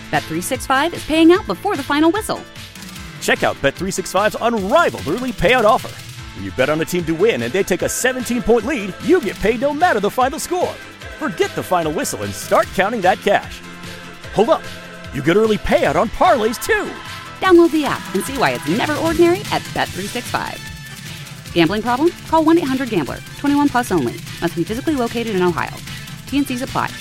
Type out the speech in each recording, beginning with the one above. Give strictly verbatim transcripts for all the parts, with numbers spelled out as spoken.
Bet three sixty-five is paying out before the final whistle. Check out Bet three sixty-five's unrivaled early payout offer. When you bet on a team to win and they take a seventeen-point lead, you get paid no matter the final score. Forget the final whistle and start counting that cash. Hold up. You get early payout on parlays, too. Download the app and see why it's never ordinary at Bet three sixty-five. Gambling problem? Call one eight hundred gambler. twenty-one plus only. Must be physically located in Ohio. T N Cs apply.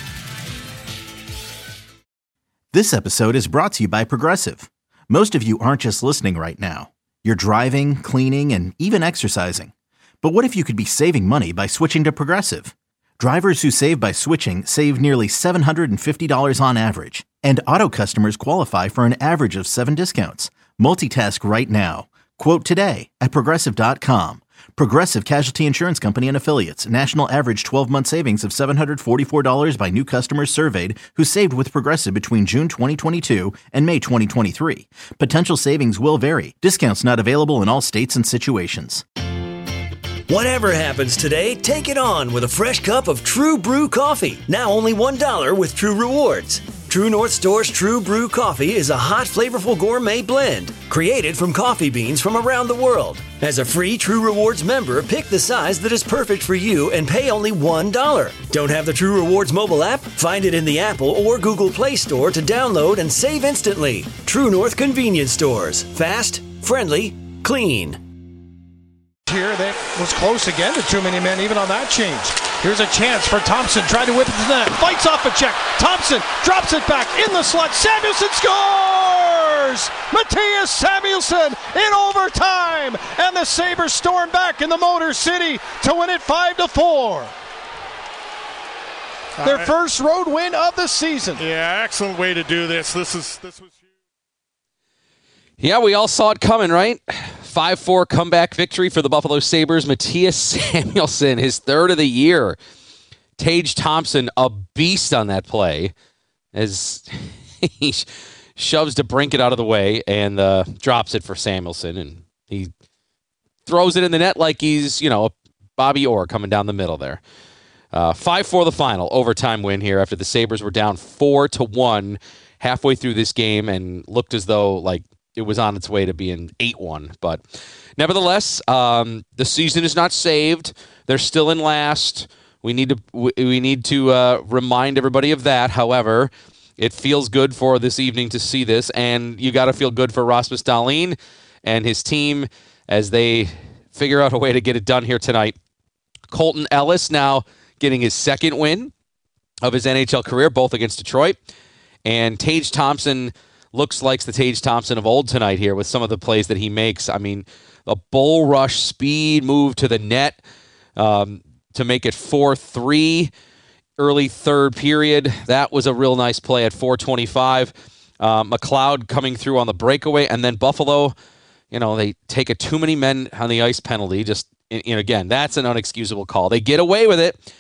This episode is brought to you by Progressive. Most of you aren't just listening right now. You're driving, cleaning, and even exercising. But what if you could be saving money by switching to Progressive? Drivers who save by switching save nearly seven hundred fifty dollars on average. And auto customers qualify for an average of seven discounts. Multitask right now. Quote today at Progressive dot com. Progressive Casualty Insurance Company and Affiliates. National average twelve-month savings of seven hundred forty-four dollars by new customers surveyed who saved with Progressive between June twenty twenty-two and May twenty twenty-three. Potential savings will vary. Discounts not available in all states and situations. Whatever happens today, take it on with a fresh cup of True Brew coffee. Now only one dollar with True Rewards. True North Store's True Brew coffee is a hot, flavorful gourmet blend created from coffee beans from around the world. As a free True Rewards member, pick the size that is perfect for you and pay only one dollar. Don't have the True Rewards mobile app? Find it in the Apple or Google Play Store to download and save instantly. True North Convenience Stores. Fast, friendly, clean. Here, that was close again to too many men, even on that change. Here's a chance for Thompson, trying to whip it to the net. Fights off a check. Thompson drops it back in the slot. Samuelsson scores! Mattias Samuelsson in overtime! And the Sabres storm back in the Motor City to win it five to four. Their right. first road win of the season. Yeah, excellent way to do this. This is this was huge. Yeah, we all saw it coming, right? five four comeback victory for the Buffalo Sabres. Mattias Samuelsson, his third of the year. Tage Thompson, a beast on that play, as he shoves DeBrincat out of the way and uh, drops it for Samuelsson. And he throws it in the net like he's, you know, Bobby Orr coming down the middle there. Uh, five four the final, overtime win here after the Sabres were down four to one halfway through this game and looked as though, like, it was on its way to being eight one. But nevertheless, um, the season is not saved. They're still in last. We need to we, we need to uh, remind everybody of that. However, it feels good for this evening to see this, and you got to feel good for Rasmus Dahlin and his team as they figure out a way to get it done here tonight. Colton Ellis now getting his second win of his N H L career, both against Detroit. And Tage Thompson looks like the Tage Thompson of old tonight here with some of the plays that he makes. I mean, a bull rush speed move to the net um, to make it four three early third period. That was a real nice play at four twenty-five. Um, McLeod coming through on the breakaway, and then Buffalo, you know, they take a too many men on the ice penalty. Just, you know, again, that's an unexcusable call. They get away with it,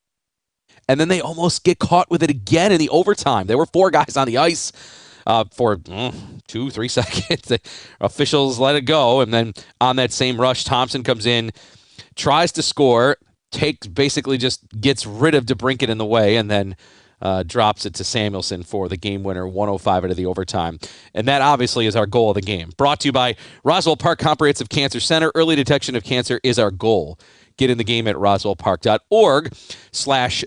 and then they almost get caught with it again in the overtime. There were four guys on the ice. Uh, for mm, two, three seconds. The officials let it go, and then on that same rush, Thompson comes in, tries to score, takes basically just gets rid of DeBrincat in the way, and then uh, drops it to Samuelsson for the game winner, one oh five into the overtime. And that obviously is our goal of the game. Brought to you by Roswell Park Comprehensive Cancer Center. Early detection of cancer is our goal. Get in the game at roswellpark.org slash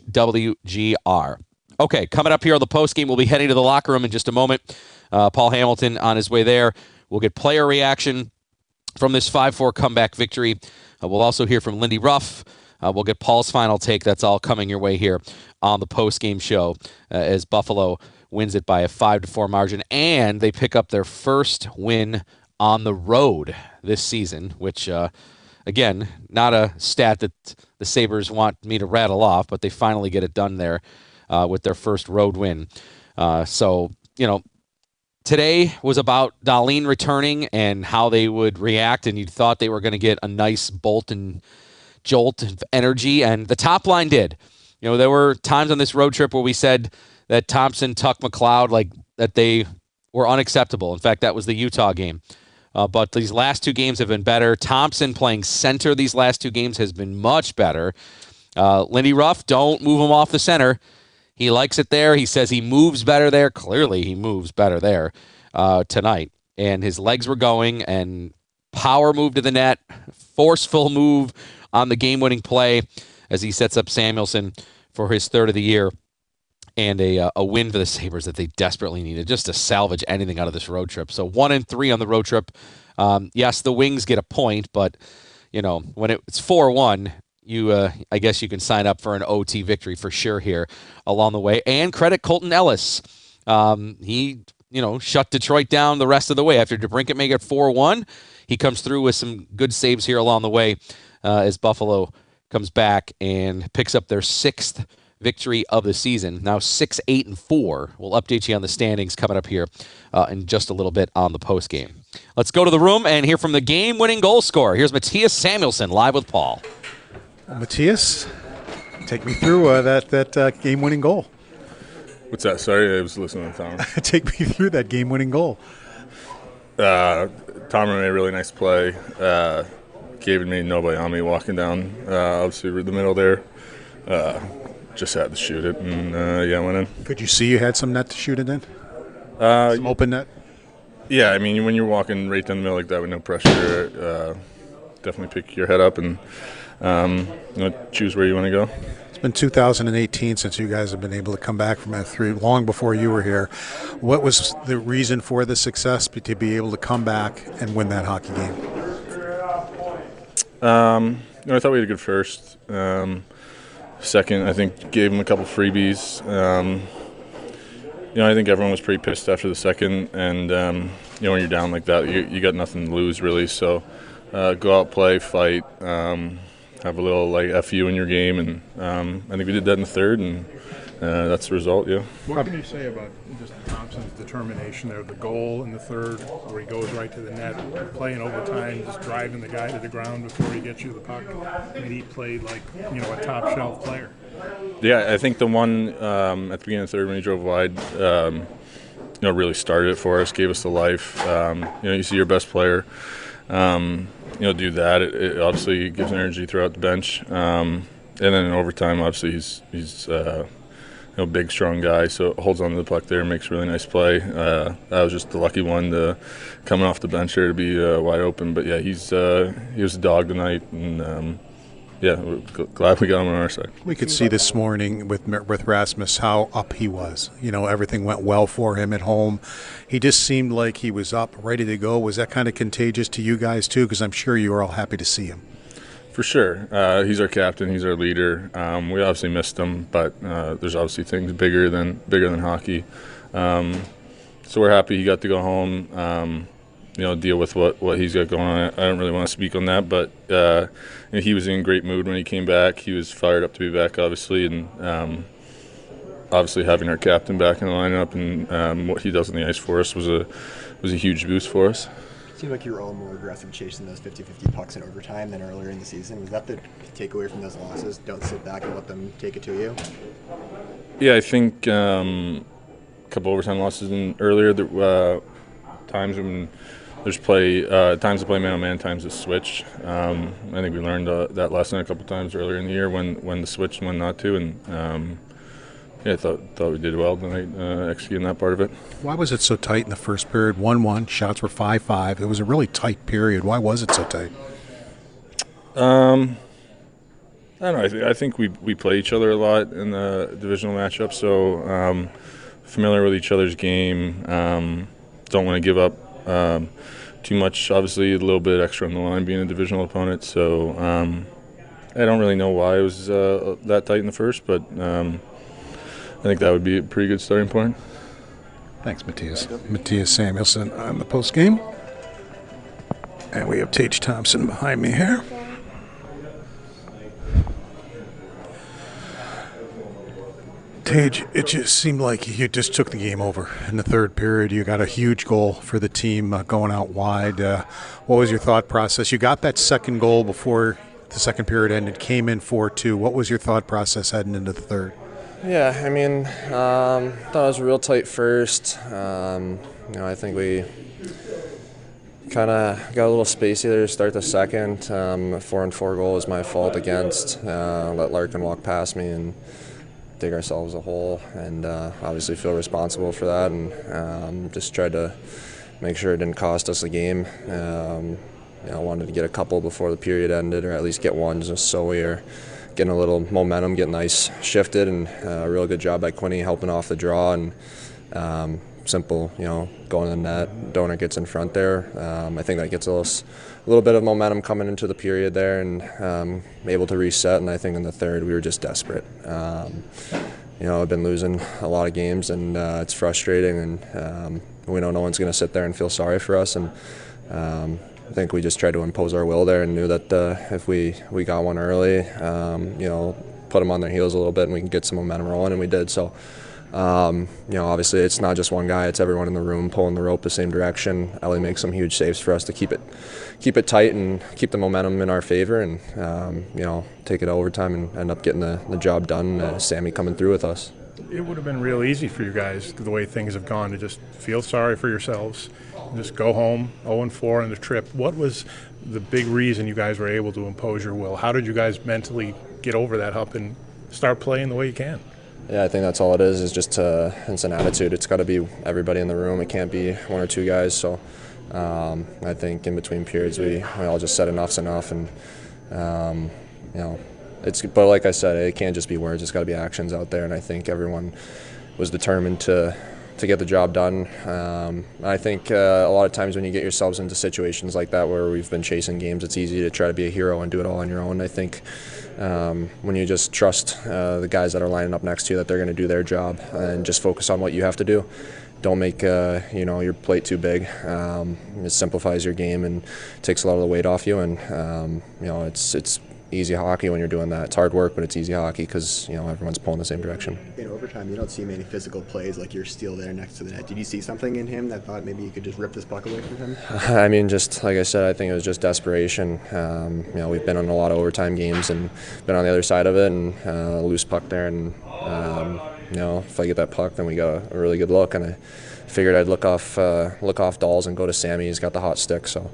WGR. Okay, coming up here on the postgame, we'll be heading to the locker room in just a moment. Uh, Paul Hamilton on his way there. We'll get player reaction from this five four comeback victory. Uh, we'll also hear from Lindy Ruff. Uh, we'll get Paul's final take. That's all coming your way here on the postgame show uh, as Buffalo wins it by a five to four margin, and they pick up their first win on the road this season, which, uh, again, not a stat that the Sabres want me to rattle off, but they finally get it done there. Uh, with their first road win. Uh, so, you know, today was about Dahlin returning and how they would react, and you thought they were going to get a nice bolt and jolt of energy, and the top line did. You know, there were times on this road trip where we said that Thompson, Tuck, McLeod, like, that they were unacceptable. In fact, that was the Utah game. Uh, but these last two games have been better. Thompson playing center these last two games has been much better. Uh, Lindy Ruff, don't move him off the center. He likes it there. He says he moves better there. Clearly, he moves better there uh, tonight. And his legs were going, and power move to the net, forceful move on the game-winning play as he sets up Samuelsson for his third of the year, and a uh, a win for the Sabres that they desperately needed just to salvage anything out of this road trip. So one and three on the road trip. Um, yes, the Wings get a point, but you know when it, it's four one, you uh, I guess you can sign up for an O T victory for sure here along the way. And credit Colton Ellis. Um, he you know shut Detroit down the rest of the way after DeBrincat make it four one. He comes through with some good saves here along the way uh, as Buffalo comes back and picks up their sixth victory of the season. Now six, eight, and four. We'll update you on the standings coming up here uh, in just a little bit on the post game. Let's go to the room and hear from the game-winning goal scorer. Here's Mattias Samuelsson live with Paul. Well, Mattias, take me through uh, that that uh, game-winning goal. What's that? Sorry, I was listening to Tom. Take me through that game-winning goal. Uh, Tom made a really nice play. Uh, Gavin made nobody on me walking down, uh, obviously the middle there. Uh, just had to shoot it, and uh, yeah, went in. Could you see you had some net to shoot it in? Uh, some open net? Yeah, I mean, when you're walking right down the middle like that with no pressure, uh, definitely pick your head up and um, you know, choose where you want to go. It's been two thousand eighteen since you guys have been able to come back from that three, long before you were here. What was the reason for the success to be able to come back and win that hockey game? Um, you know, I thought we had a good first. Um, second, I think gave him a couple freebies. Um, you know, I think everyone was pretty pissed after the second, and um, you know, when you're down like that, you, you got nothing to lose really. So uh, go out, play, fight, um, have a little like F U in your game, and um, I think we did that in the third, and uh, that's the result. Yeah. What can you say about just Thompson's determination there? The goal in the third, where he goes right to the net, playing overtime, just driving the guy to the ground before he gets you the puck. I mean, he played like you know a top shelf player. Yeah, I think the one um, at the beginning of the third when he drove wide, um, you know, really started it for us, gave us the life. Um, you know, you see your best player, um, you know, do that. It, it obviously gives energy throughout the bench, um, and then in overtime, obviously he's he's uh, you know big, strong guy, so holds on to the puck there, makes a really nice play. Uh, I was just the lucky one to coming off the bench there to be uh, wide open, but yeah, he's uh, he was a dog tonight, and. Um, Yeah, we're glad we got him on our side. We could see this morning with with Rasmus how up he was. You know, everything went well for him at home. He just seemed like he was up, ready to go. Was that kind of contagious to you guys too? Because I'm sure you were all happy to see him. For sure. Uh, he's our captain. He's our leader. Um, we obviously missed him, but uh, there's obviously things bigger than bigger than hockey. Um, so we're happy he got to go home. Um, you know, deal with what, what he's got going on. I don't really want to speak on that, but uh, you know, he was in great mood when he came back. He was fired up to be back, obviously, and um, obviously having our captain back in the lineup and um, what he does on the ice for us was a was a huge boost for us. It seemed like you were all more aggressive chasing those fifty-fifty pucks in overtime than earlier in the season. Was that the takeaway from those losses? Don't sit back and let them take it to you? Yeah, I think um, a couple overtime losses in earlier uh, times when there's play uh, times to play man-on-man, times to switch. Um, I think we learned uh, that lesson a couple times earlier in the year when, when to switch and when not to, and um, yeah, I thought thought we did well tonight uh, executing that part of it. Why was it so tight in the first period? one one, shots were five five. It was a really tight period. Why was it so tight? Um, I don't know. I, th- I think we we play each other a lot in the divisional matchup, so um, familiar with each other's game. Um, don't want to give up um, too much. Obviously, a little bit extra on the line being a divisional opponent. So um, I don't really know why it was uh, that tight in the first, but um, I think that would be a pretty good starting point. Thanks, Mattias. Mattias Samuelsson on the post game, and we have Tage Thompson behind me here. Tage, it just seemed like you just took the game over in the third period. You got a huge goal for the team uh, going out wide. Uh, what was your thought process? You got that second goal before the second period ended, came in four two. What was your thought process heading into the third? Yeah, I mean, um, thought it was real tight first. Um, you know, I think we kind of got a little spacey there to start the second. Um, a four and four goal was my fault against. Uh, let Larkin walk past me, and dig ourselves a hole and uh, obviously feel responsible for that, and um, just tried to make sure it didn't cost us a game. Um, you know, wanted to get a couple before the period ended, or at least get one, just so we are getting a little momentum, getting ice shifted, and uh, a real good job by Quinny helping off the draw, and um, simple, you know, going to the net, Donor gets in front there. Um, I think that gets us a little bit of momentum coming into the period there, and um, able to reset, and I think in the third we were just desperate. Um, you know, I've been losing a lot of games, and uh, it's frustrating, and um, we know no one's going to sit there and feel sorry for us, and um, I think we just tried to impose our will there and knew that uh, if we, we got one early, um, you know, put them on their heels a little bit and we can get some momentum rolling, and we did. So, um, you know, obviously it's not just one guy, it's everyone in the room pulling the rope the same direction. Ellie makes some huge saves for us to keep it keep it tight and keep the momentum in our favor, and, um, you know, take it to overtime and end up getting the, the job done. Uh, Sammy coming through with us. It would have been real easy for you guys, the way things have gone, to just feel sorry for yourselves, just go home oh and four on the trip. What was the big reason you guys were able to impose your will? How did you guys mentally get over that hump and start playing the way you can? Yeah, I think that's all it is, is just uh, it's an attitude. It's got to be everybody in the room. It can't be one or two guys. So um, I think in between periods we, we all just said enough's enough, and um, you know, it's, but like I said, it can't just be words. It's got to be actions out there, and I think everyone was determined to to get the job done. Um, I think uh, a lot of times when you get yourselves into situations like that where we've been chasing games, it's easy to try to be a hero and do it all on your own. I think um, when you just trust uh, the guys that are lining up next to you that they're going to do their job and just focus on what you have to do. Don't make uh, you know, your plate too big. Um, it simplifies your game and takes a lot of the weight off you. And um, you know, it's it's. easy hockey when you're doing that. It's hard work, but it's easy hockey because, you know, everyone's pulling the same direction. In overtime, you don't see many physical plays like you're still there next to the net. Did you see something in him that thought maybe you could just rip this puck away from him? I mean, just like I said, I think it was just desperation. Um, you know, we've been on a lot of overtime games and been on the other side of it, and uh, loose puck there, and um, you know, if I get that puck, then we got a, a really good look, and I figured I'd look off, uh, look off Dolls and go to Sammy. He's got the hot stick, so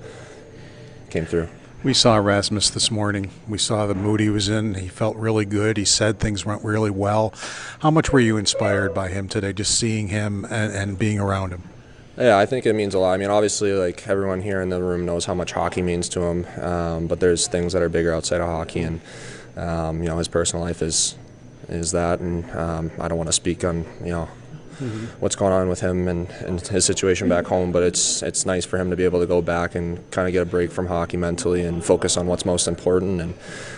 came through. We saw Rasmus this morning. We saw the mood he was in. He felt really good. He said things went really well. How much were you inspired by him today, just seeing him and, and being around him? Yeah, I think it means a lot. I mean, obviously, like, everyone here in the room knows how much hockey means to him, um, but there's things that are bigger outside of hockey, and um, you know, his personal life is is that, and um, I don't want to speak on, you know, Mm-hmm. what's going on with him and, and his situation back home, but it's it's nice for him to be able to go back and kind of get a break from hockey mentally and focus on what's most important. And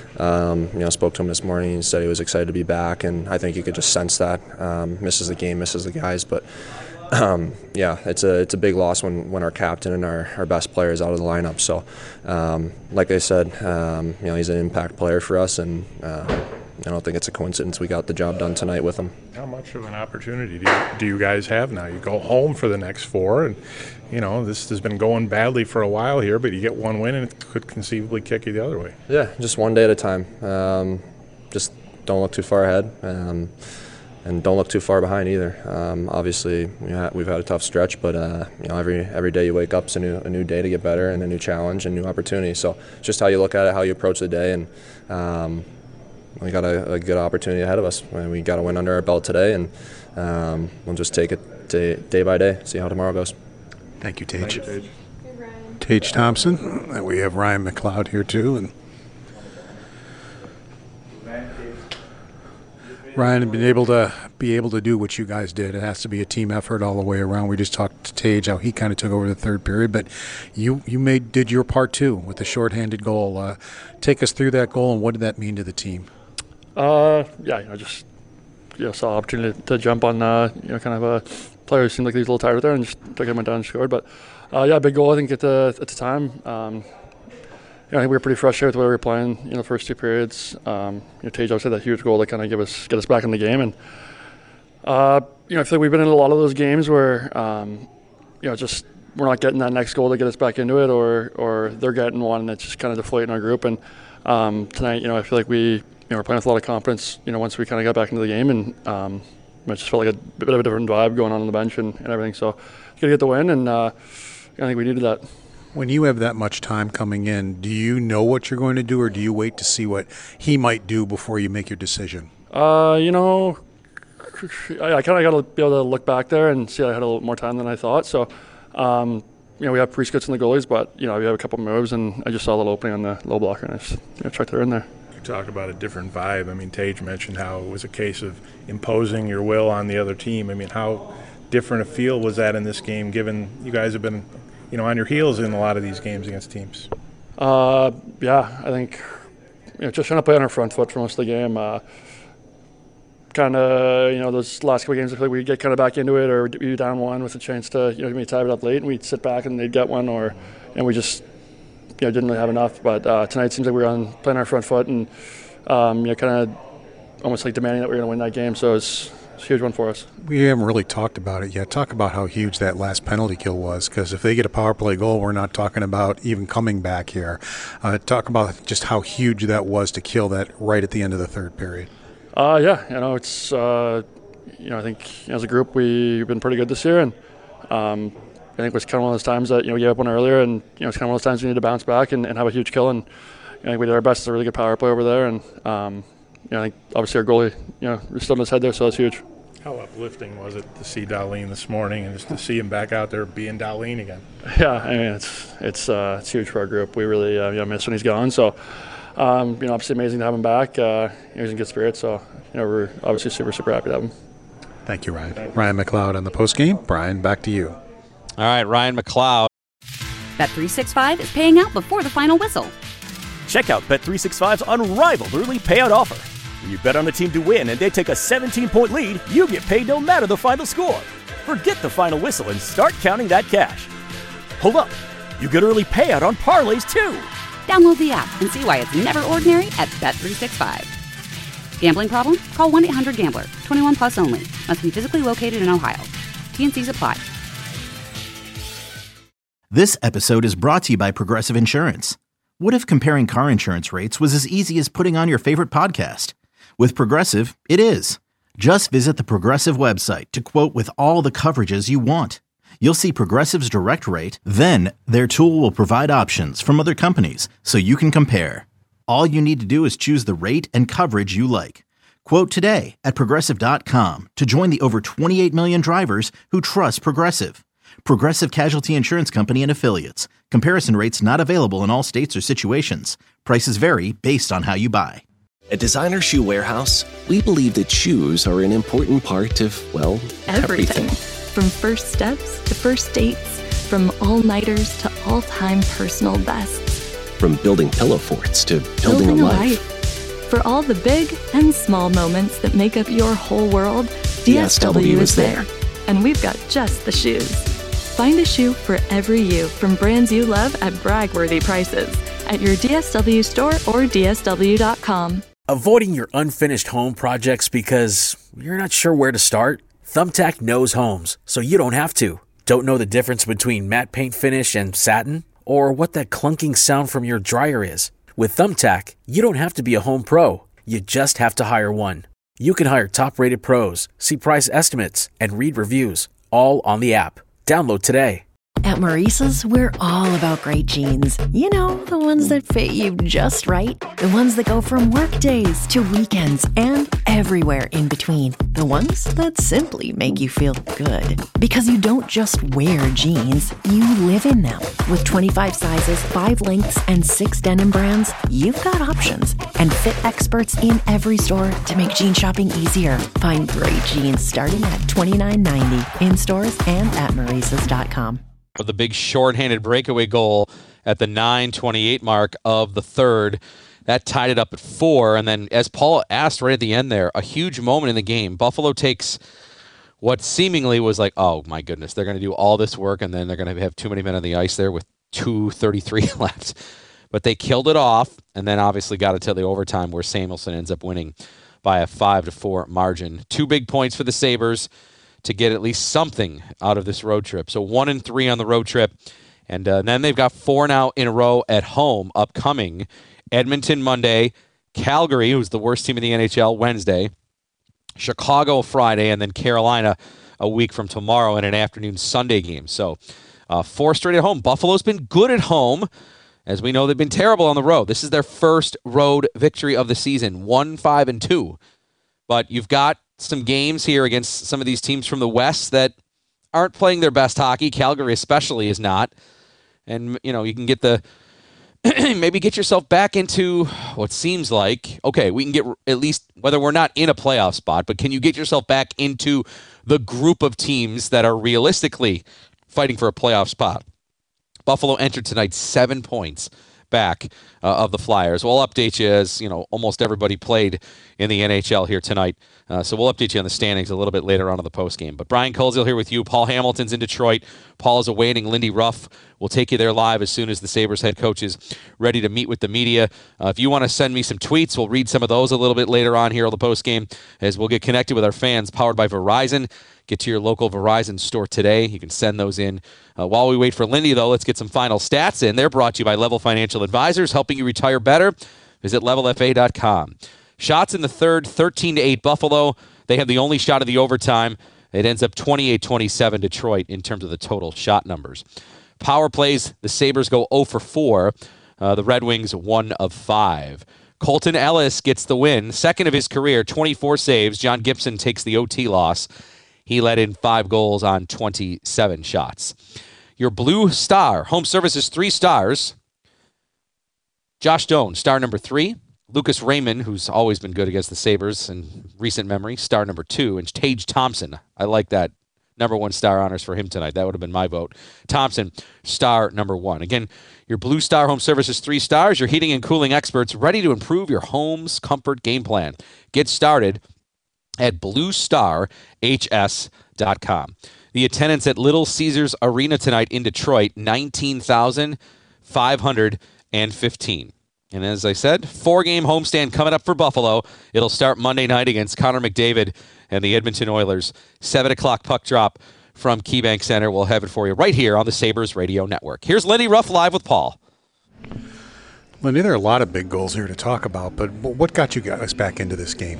um, you know, spoke to him this morning. He said he was excited to be back, and I think you could just sense that. Um, misses the game, misses the guys, but um, yeah, it's a it's a big loss when, when our captain and our, our best player is out of the lineup. So um, like I said, um, you know, he's an impact player for us, and uh, I don't think it's a coincidence we got the job done tonight with him. How much of an opportunity do you, do you guys have now? You go home for the next four, and, you know, this has been going badly for a while here, but you get one win and it could conceivably kick you the other way. Yeah, just one day at a time. Um, just don't look too far ahead, um, and don't look too far behind either. Um, obviously, we ha- we've had a tough stretch, but uh, you know, every every day you wake up is a new a new day to get better, and a new challenge and new opportunity. So it's just how you look at it, how you approach the day, and um, we got a, a good opportunity ahead of us. We got a win under our belt today, and um, we'll just take it day, day by day, see how tomorrow goes. Thank you, Tage. Thank you, Tage. Tage Thompson. And we have Ryan McLeod here too. And Ryan, been able to be able to do what you guys did. It has to be a team effort all the way around. We just talked to Tage how he kind of took over the third period, but you you made did your part too with the shorthanded goal. Uh, take us through that goal, and what did that mean to the team? Uh, yeah, you know, just you know, saw an opportunity to jump on, uh, you know, kind of a player who seemed like he was a little tired there, and just took him down and scored. But uh, yeah, big goal I think at the at the time. Um, you know, I think we were pretty frustrated with the way we were playing. You know, the first two periods. Um, you know, Tage obviously had that huge goal to kind of give us get us back in the game, and uh, you know, I feel like we've been in a lot of those games where um, you know, just we're not getting that next goal to get us back into it, or or they're getting one and it's just kind of deflating our group. And um, tonight, you know, I feel like we. You know, we're playing with a lot of confidence, you know, once we kind of got back into the game, and um, it just felt like a bit of a different vibe going on on the bench and, and everything. So, got to get the win, and uh, I think we needed that. When you have that much time coming in, do you know what you're going to do, or do you wait to see what he might do before you make your decision? Uh, you know, I, I kind of got to be able to look back there and see I had a little more time than I thought. So, um, you know, we have pre-scoots in the goalies, but, you know, we have a couple moves, and I just saw a little opening on the low blocker, and I just you know, tried to in there. You talk about a different vibe. I mean, Tage mentioned how it was a case of imposing your will on the other team. I mean, how different a feel was that in this game, given you guys have been, you know, on your heels in a lot of these games against teams? Uh, yeah, I think, you know, just trying to play on our front foot for most of the game. Uh, kind of, you know, those last couple of games, I feel like we'd get kind of back into it, or we'd be down one with a chance to, you know, maybe tie it up late, and we'd sit back and they'd get one, or, and we just, you know, didn't really have enough. But uh, tonight seems like we were on playing our front foot and, um, you know, kind of almost like demanding that we were going to win that game. So it's, it's a huge one for us. We haven't really talked about it yet. Talk about how huge that last penalty kill was, because if they get a power play goal, we're not talking about even coming back here. Uh, talk about just how huge that was to kill that right at the end of the third period. Uh, yeah, you know, it's, uh, you know, I think as a group we've been pretty good this year, and um, I think it was kind of one of those times that, you know, we gave up one earlier, and, you know, it's kind of one of those times we need to bounce back and, and have a huge kill, and I think we did our best. It's a really good power play over there, and, um, you know, I think obviously our goalie, you know, stood on his head there, so that's huge. How uplifting was it to see Dahlin this morning and just to see him back out there being Dahlin again? Yeah, I mean, it's it's uh, it's huge for our group. We really uh, you know, miss when he's gone, so Um, you know, obviously amazing to have him back. Uh, he's in good spirits, so you know we're obviously super, super happy to have him. Thank you, Ryan. Ryan McLeod on the postgame. Brian, back to you. All right, Ryan McLeod. Bet three sixty-five is paying out before the final whistle. Check out Bet three sixty-five's unrivaled early payout offer. When you bet on a team to win and they take a seventeen-point lead, you get paid no matter the final score. Forget the final whistle and start counting that cash. Hold up. You get early payout on parlays, too. Download the app and see why it's never ordinary at Bet three sixty-five. Gambling problem? Call one eight hundred gambler. twenty-one plus only. Must be physically located in Ohio. T and C's apply. This episode is brought to you by Progressive Insurance. What if comparing car insurance rates was as easy as putting on your favorite podcast? With Progressive, it is. Just visit the Progressive website to quote with all the coverages you want. You'll see Progressive's direct rate, then their tool will provide options from other companies so you can compare. All you need to do is choose the rate and coverage you like. Quote today at Progressive dot com to join the over twenty-eight million drivers who trust Progressive. Progressive Casualty Insurance Company and Affiliates. Comparison rates not available in all states or situations. Prices vary based on how you buy. At Designer Shoe Warehouse, we believe that shoes are an important part of, well, everything. everything. From first steps to first dates, from all-nighters to all-time personal bests. From building pillow forts to building, building a, a life. life. For all the big and small moments that make up your whole world, D S W, D S W is there. And we've got just the shoes. Find a shoe for every you from brands you love at brag-worthy prices at your D S W store or D S W dot com. Avoiding your unfinished home projects because you're not sure where to start? Thumbtack knows homes, so you don't have to. Don't know the difference between matte paint finish and satin? Or what that clunking sound from your dryer is? With Thumbtack, you don't have to be a home pro. You just have to hire one. You can hire top-rated pros, see price estimates, and read reviews, all on the app. Download today. At Maurice's, we're all about great jeans. You know, the ones that fit you just right. The ones that go from work days to weekends and everywhere in between. The ones that simply make you feel good. Because you don't just wear jeans, you live in them. With twenty-five sizes, five lengths, and six denim brands, you've got options. And fit experts in every store to make jean shopping easier. Find great jeans starting at twenty-nine ninety in stores and at Maurices dot com. With the big shorthanded breakaway goal at the nine twenty-eight mark of the third. That tied it up at four. And then, as Paul asked right at the end there, a huge moment in the game. Buffalo takes what seemingly was like, oh, my goodness, they're going to do all this work, and then they're going to have too many men on the ice there with two thirty-three left. But they killed it off, and then obviously got it to the overtime where Samuelsson ends up winning by a five to four margin. Two big points for the Sabres to get at least something out of this road trip. So one and three on the road trip. And uh, then they've got four now in a row at home upcoming. Edmonton Monday, Calgary, who's the worst team in the N H L, Wednesday, Chicago Friday, and then Carolina a week from tomorrow in an afternoon Sunday game. So uh, four straight at home. Buffalo's been good at home. As we know, they've been terrible on the road. This is their first road victory of the season, one, five, and two. But you've got some games here against some of these teams from the West that aren't playing their best hockey. Calgary especially is not. And, you know, you can get the maybe get yourself back into what seems like, okay, we can get at least, whether we're not in a playoff spot, but can you get yourself back into the group of teams that are realistically fighting for a playoff spot? Buffalo entered tonight seven points back uh, of the Flyers. We'll update you as, you know, almost everybody played in the N H L here tonight. Uh, so we'll update you on the standings a little bit later on in the postgame. But Brian Koziel here with you. Paul Hamilton's in Detroit. Paul is awaiting Lindy Ruff. We'll take you there live as soon as the Sabres head coach is ready to meet with the media. Uh, if you want to send me some tweets, we'll read some of those a little bit later on here on the postgame as we'll get connected with our fans, powered by Verizon. Get to your local Verizon store today. You can send those in. Uh, while we wait for Lindy, though, let's get some final stats in. They're brought to you by Level Financial Advisors, helping you retire better. Visit level f a dot com. Shots in the third, thirteen to eight Buffalo. They have the only shot of the overtime. It ends up twenty-eight twenty-seven Detroit in terms of the total shot numbers. Power plays, the Sabres go zero for four. Uh, the Red Wings one of five. Colton Ellis gets the win. Second of his career, twenty-four saves. John Gibson takes the O T loss. He let in five goals on twenty-seven shots. Your Blue Star, home services, three stars. Josh Doan, star number three. Lucas Raymond, who's always been good against the Sabres in recent memory, star number two. And Tage Thompson, I like that. Number one star honors for him tonight. That would have been my vote. Thompson, star number one. Again, your Blue Star Home Services, three stars. Your heating and cooling experts ready to improve your home's comfort game plan. Get started at blue star h s dot com. The attendance at Little Caesars Arena tonight in Detroit, nineteen thousand five hundred fifteen. And as I said, four-game homestand coming up for Buffalo. It'll start Monday night against Connor McDavid and the Edmonton Oilers. seven o'clock puck drop from KeyBank Center. We'll have it for you right here on the Sabres Radio Network. Here's Lindy Ruff live with Paul. Lindy, there are a lot of big goals here to talk about, but what got you guys back into this game?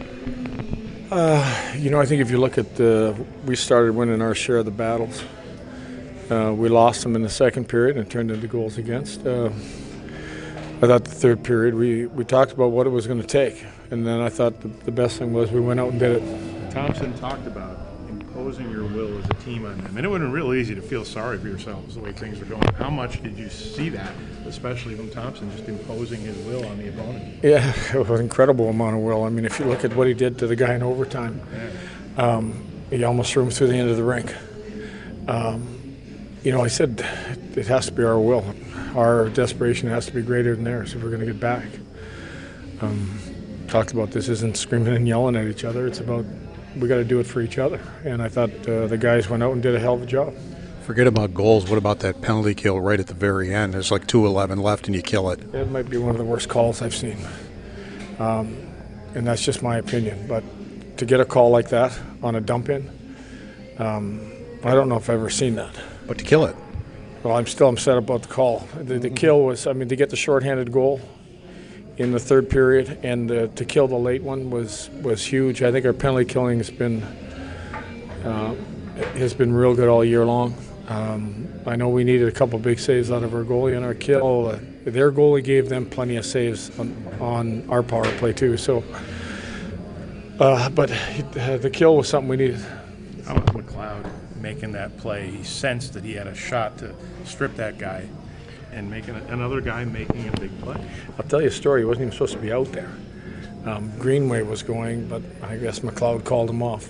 Uh, you know, I think if you look at the, we started winning our share of the battles. Uh, we lost them in the second period and turned into goals against. Uh, I thought the third period, we, we talked about what it was going to take. And then I thought the, the best thing was we went out and did it. Thompson talked about imposing your will as a team on them. And it would have been real easy to feel sorry for yourselves the way things were going. How much did you see that, especially from Thompson, just imposing his will on the opponent? Yeah, it was an incredible amount of will. I mean, if you look at what he did to the guy in overtime, um, he almost threw him through the end of the rink. Um, you know, I said it has to be our will. Our desperation has to be greater than theirs if we're going to get back. Um, talked about this isn't screaming and yelling at each other. It's about we got to do it for each other. And I thought uh, the guys went out and did a hell of a job. Forget about goals. What about that penalty kill right at the very end? There's like two eleven left and you kill it. It might be one of the worst calls I've seen. Um, and that's just my opinion. But to get a call like that on a dump-in, um, I don't know if I've ever seen that. But to kill it? Well, I'm still upset about the call. The, the kill was, I mean, to get the shorthanded goal in the third period and uh, to kill the late one was, was huge. I think our penalty killing has been uh, has been real good all year long. Um, I know we needed a couple big saves out of our goalie and our kill. Uh, their goalie gave them plenty of saves on, on our power play too. So, uh, but uh, the kill was something we needed. How about McLeod making that play? He sensed that he had a shot to strip that guy, and making a, another guy making a big play. I'll tell you a story. He wasn't even supposed to be out there. Um, Greenway was going, but I guess McLeod called him off.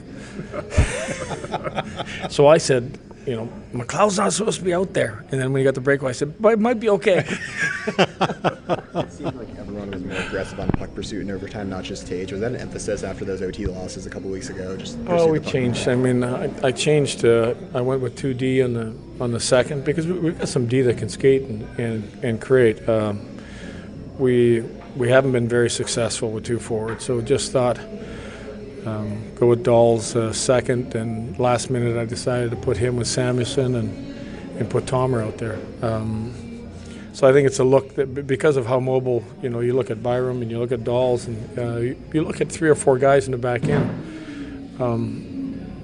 So I said, you know, McLeod's not supposed to be out there. And then when he got the breakaway, I said, but it might be okay. It seemed like everyone was more aggressive on puck pursuit in overtime, not just Tage. Was that an emphasis after those O T losses a couple weeks ago? Just oh, we changed. I mean, I, I changed. Uh, I went with two D on the on the second because we, we've got some D that can skate and and, and create. Um, we we haven't been very successful with two forwards, so just thought um, go with Dahl's uh, second. And last minute, I decided to put him with Samuelsson and and put Tomer out there. Um, So I think it's a look that because of how mobile, you know, you look at Byram and you look at Dahls and uh, you, you look at three or four guys in the back end. Um,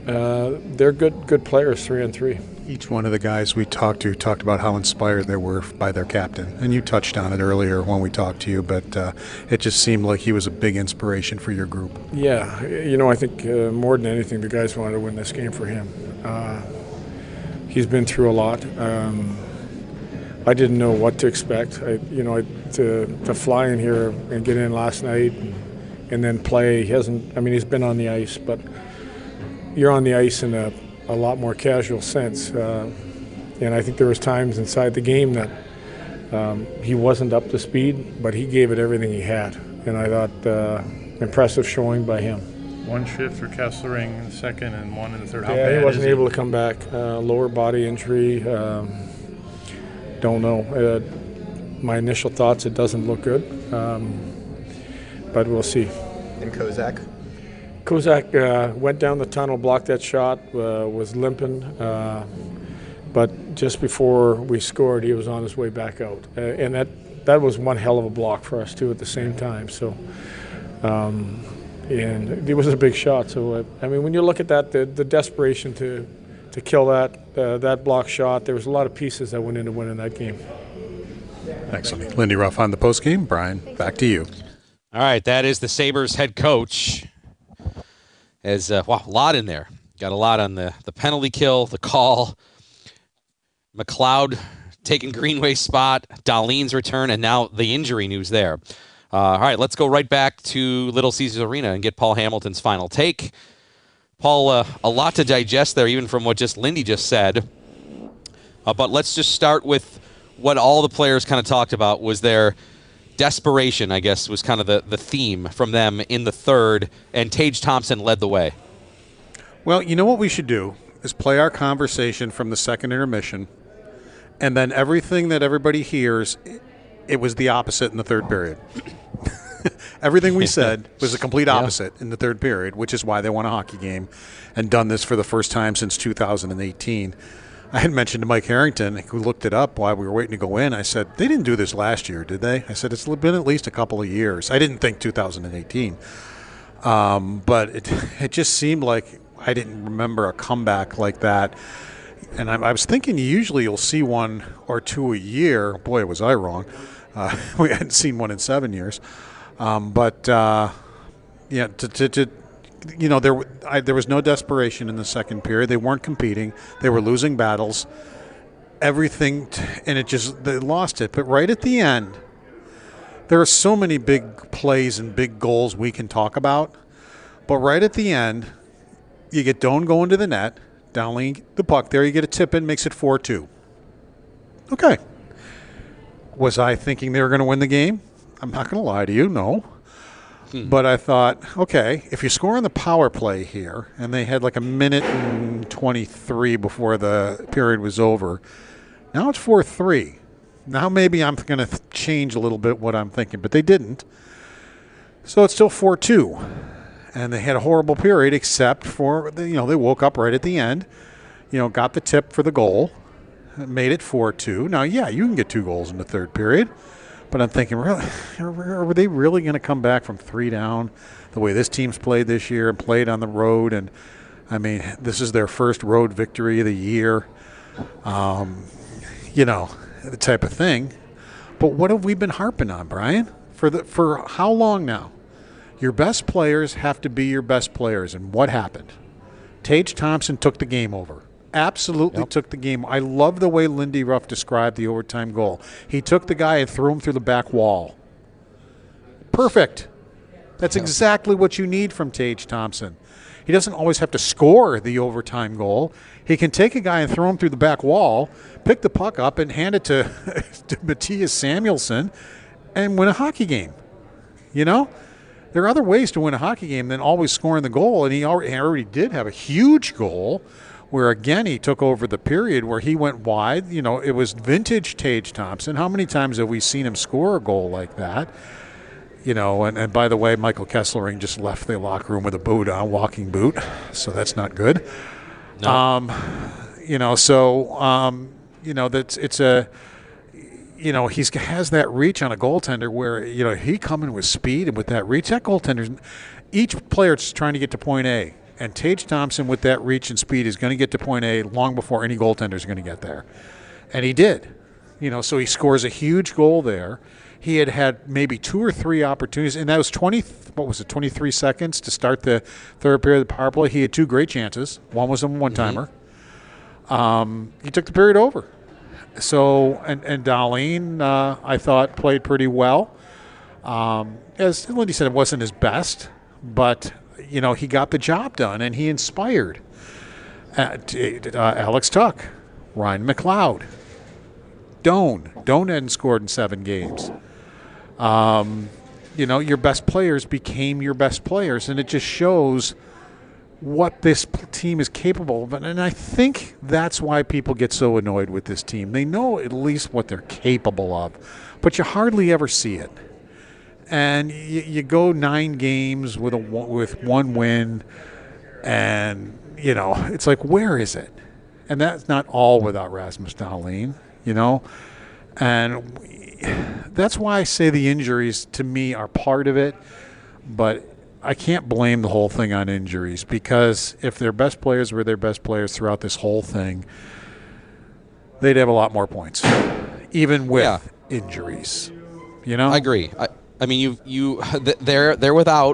Uh, they're good good players, three on three. Each one of the guys we talked to talked about how inspired they were by their captain. And you touched on it earlier when we talked to you, but uh, it just seemed like he was a big inspiration for your group. Yeah, you know, I think uh, more than anything, the guys wanted to win this game for him. Uh, he's been through a lot. Um, I didn't know what to expect. I, you know, I, to, to fly in here and get in last night and, and then play, he hasn't, I mean, he's been on the ice, but you're on the ice in a, a lot more casual sense. Uh, and I think there was times inside the game that um, he wasn't up to speed, but he gave it everything he had. And I thought uh, impressive showing by him. One shift for Kesselring in the second and one in the third. How yeah, bad he wasn't is able he? to come back. Uh, lower body injury. Um, don't know. Uh, my initial thoughts, it doesn't look good. Um, but we'll see. And Kozak? Kozak uh, went down the tunnel, blocked that shot, uh, was limping. Uh, but just before we scored, he was on his way back out. Uh, and that, that was one hell of a block for us, too, at the same time. So, um, and it was a big shot. So, uh, I mean, when you look at that, the, the desperation to, to kill that, uh, that block shot, there was a lot of pieces that went into winning that game. Thanks, Lindy. Lindy Ruff on the postgame. Brian, back to you. All right, that is the Sabres head coach. As uh, wow, a lot in there. Got a lot on the, the penalty kill, the call, McLeod taking Greenway's spot, Dahlin's return, and now the injury news there. Uh, all right, let's go right back to Little Caesars Arena and get Paul Hamilton's final take. Paul, uh, a lot to digest there, even from what just Lindy just said. Uh, but let's just start with what all the players kind of talked about was their desperation, I guess, was kind of the, the theme from them in the third, and Tage Thompson led the way. Well, you know what we should do is play our conversation from the second intermission, and then everything that everybody hears, it was the opposite in the third period. Everything we said was the complete opposite yeah. in the third period, which is why they won a hockey game and done this for the first time since two thousand eighteen. I had mentioned to Mike Harrington, who looked it up while we were waiting to go in. I said, they didn't do this last year, did they? I said, it's been at least a couple of years. I didn't think two thousand eighteen. Um, but it, it just seemed like I didn't remember a comeback like that. And I, I was thinking usually you'll see one or two a year. Boy, was I wrong. Uh, we hadn't seen one in seven years. Um, but, uh, yeah, to, to, to you know, there I, there was no desperation in the second period. They weren't competing. They were losing battles. Everything, t- and it just, they lost it. But right at the end, there are so many big plays and big goals we can talk about. But right at the end, you get Doan going to the net, Dahlin the puck there, you get a tip in, makes it four two. Okay. Was I thinking they were going to win the game? I'm not going to lie to you, no. Hmm. But I thought, okay, if you score on the power play here, and they had like a minute and twenty-three before the period was over, now it's four three. Now maybe I'm going to th- change a little bit what I'm thinking, but they didn't. So it's still four two. And they had a horrible period except for, the, you know, they woke up right at the end, you know, got the tip for the goal, made it four two. Now, yeah, you can get two goals in the third period. But I'm thinking, really, are they really going to come back from three down the way this team's played this year and played on the road? And, I mean, this is their first road victory of the year, um, you know, the type of thing. But what have we been harping on, Brian? For the for how long now? Your best players have to be your best players. And what happened? Tage Thompson took the game over. Absolutely yep. took the game. I love the way Lindy Ruff described the overtime goal. He took the guy and threw him through the back wall. Perfect. That's yep. exactly what you need from Tage Thompson. He doesn't always have to score the overtime goal. He can take a guy and throw him through the back wall, pick the puck up and hand it to, to Mattias Samuelsson and win a hockey game. You know? There are other ways to win a hockey game than always scoring the goal, and he already, he already did have a huge goal where, again, he took over the period where he went wide. You know, it was vintage Tage Thompson. How many times have we seen him score a goal like that? You know, and, and by the way, Michael Kesselring just left the locker room with a boot on, walking boot, so that's not good. No. Um, you know, so, um, you know, that's it's a, you know, he has that reach on a goaltender where, you know, he coming with speed and with that reach. That goaltender's, each player is trying to get to point A. And Tage Thompson, with that reach and speed, is going to get to point A long before any goaltender is going to get there. And he did. You know, so he scores a huge goal there. He had had maybe two or three opportunities, and that was twenty. What was it? twenty-three seconds to start the third period of the power play. He had two great chances. One was a one-timer. Mm-hmm. Um, he took the period over. So, and and Dahlin, uh, I thought played pretty well. Um, as Lindy said, it wasn't his best, but you know he got the job done, and he inspired. Uh, uh, Alex Tuch, Ryan McLeod, Doan. Doan hadn't scored in seven games. Um, you know, your best players became your best players, and it just shows what this team is capable of. And I think that's why people get so annoyed with this team. They know at least what they're capable of, but you hardly ever see it. And you, you go nine games with a with one win, and, you know, it's like, where is it? And that's not all without Rasmus Dahlin, you know. And we, that's why I say the injuries, to me, are part of it. But I can't blame the whole thing on injuries, because if their best players were their best players throughout this whole thing, they'd have a lot more points, even with yeah. injuries. You know, I agree. I, I mean, you you they're they're without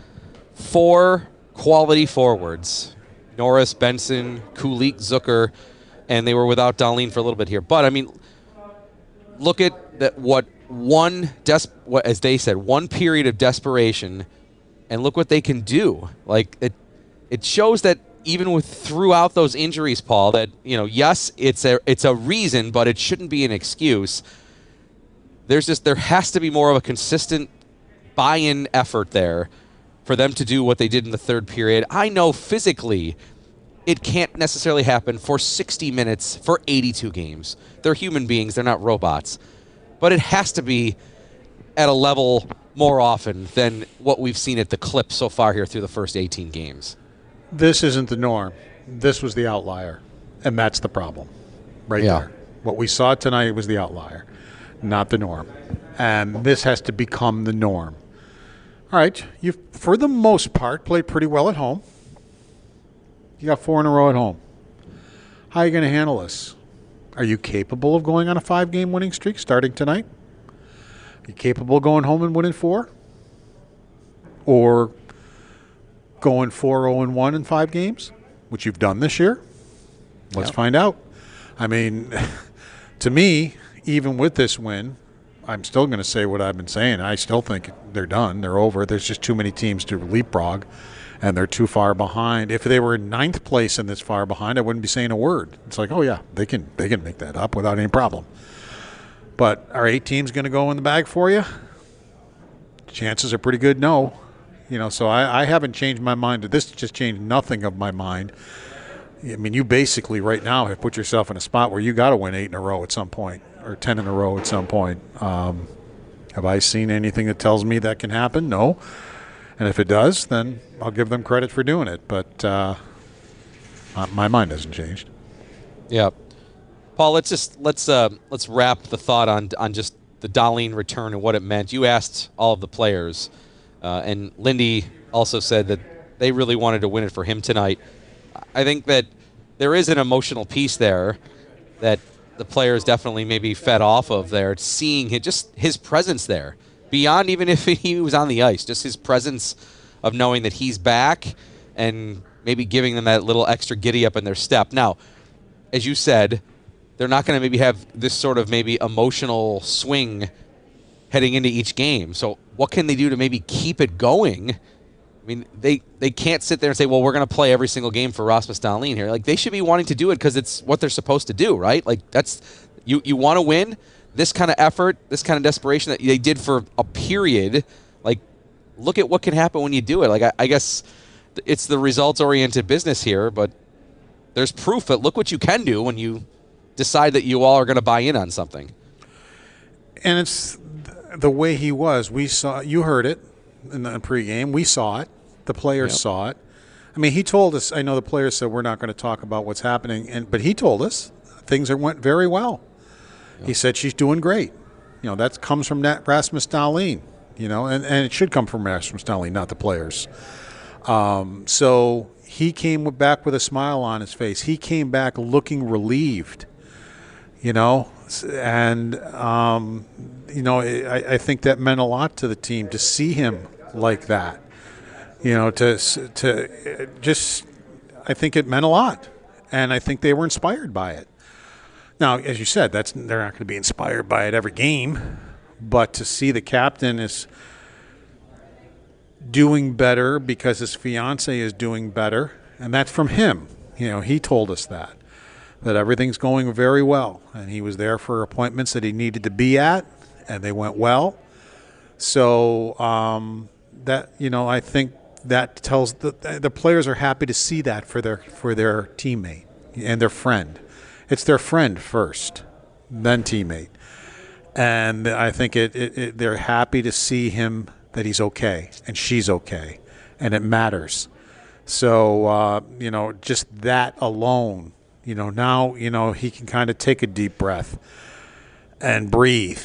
four quality forwards: Norris, Benson, Kulik, Zucker, and they were without Dahlin for a little bit here. But I mean, look at that. What one des- what as they said, one period of desperation. And look what they can do. Like it, it shows that even with throughout those injuries, Paul, that you know, yes, it's a it's a reason, but it shouldn't be an excuse. There's just there has to be more of a consistent buy-in effort there for them to do what they did in the third period. I know physically, it can't necessarily happen for sixty minutes for eighty-two games. They're human beings; they're not robots. But it has to be at a level more often than what we've seen at the clip so far here through the first eighteen games. This isn't the norm. This was the outlier, and that's the problem right yeah. there. What we saw tonight was the outlier, not the norm. And this has to become the norm. All right, you've, for the most part, played pretty well at home. You got four in a row at home. How are you going to handle this? Are you capable of going on a five-game winning streak starting tonight? You capable of going home and winning four? Or going four oh one in five games, which you've done this year? Let's yep. find out. I mean, to me, even with this win, I'm still going to say what I've been saying. I still think they're done. They're over. There's just too many teams to leapfrog, and they're too far behind. If they were in ninth place and this far behind, I wouldn't be saying a word. It's like, oh, yeah, they can they can make that up without any problem. But are eight teams going to go in the bag for you? Chances are pretty good no. You know, so I, I haven't changed my mind. This just changed nothing of my mind. I mean, you basically right now have put yourself in a spot where you got to win eight in a row at some point, or ten in a row at some point. Um, have I seen anything that tells me that can happen? No. And if it does, then I'll give them credit for doing it. But uh, my mind hasn't changed. Yeah. Paul, let's just let's uh, let's wrap the thought on on just the Dahlin return and what it meant. You asked all of the players, uh, and Lindy also said that they really wanted to win it for him tonight. I think that there is an emotional piece there that the players definitely maybe fed off of there, seeing his, just his presence there, beyond even if he was on the ice, just his presence of knowing that he's back and maybe giving them that little extra giddy up in their step. Now, as you said, they're not going to maybe have this sort of maybe emotional swing heading into each game. So what can they do to maybe keep it going? I mean, they, they can't sit there and say, well, we're going to play every single game for Rasmus Dahlin here. Like, they should be wanting to do it because it's what they're supposed to do, right? Like, that's you, you want to win. This kind of effort, this kind of desperation that they did for a period, like, look at what can happen when you do it. Like, I, I guess it's the results-oriented business here, but there's proof that look what you can do when you decide that you all are going to buy in on something. And it's the way he was. We saw, you heard it in the pregame. We saw it. The players yep. saw it. I mean, he told us, I know the players said we're not going to talk about what's happening, and but he told us things are, went very well. Yep. He said she's doing great. You know, that comes from that Rasmus Dahlin, you know, and, and it should come from Rasmus Dahlin, not the players. Um, so he came back with a smile on his face. He came back looking relieved, you know, and, um, you know, I, I think that meant a lot to the team to see him like that, you know, to, to just, I think it meant a lot, and I think they were inspired by it. Now, as you said, that's they're not going to be inspired by it every game, but to see the captain is doing better because his fiance is doing better, and that's from him. You know, he told us that, that everything's going very well, and he was there for appointments that he needed to be at, and they went well. So um, that, you know, I think that tells the the players are happy to see that for their for their teammate and their friend. It's their friend first, then teammate. And I think it, it, it they're happy to see him, that he's okay and she's okay, and it matters. So, uh, you know, just that alone, you know, now, you know, he can kind of take a deep breath and breathe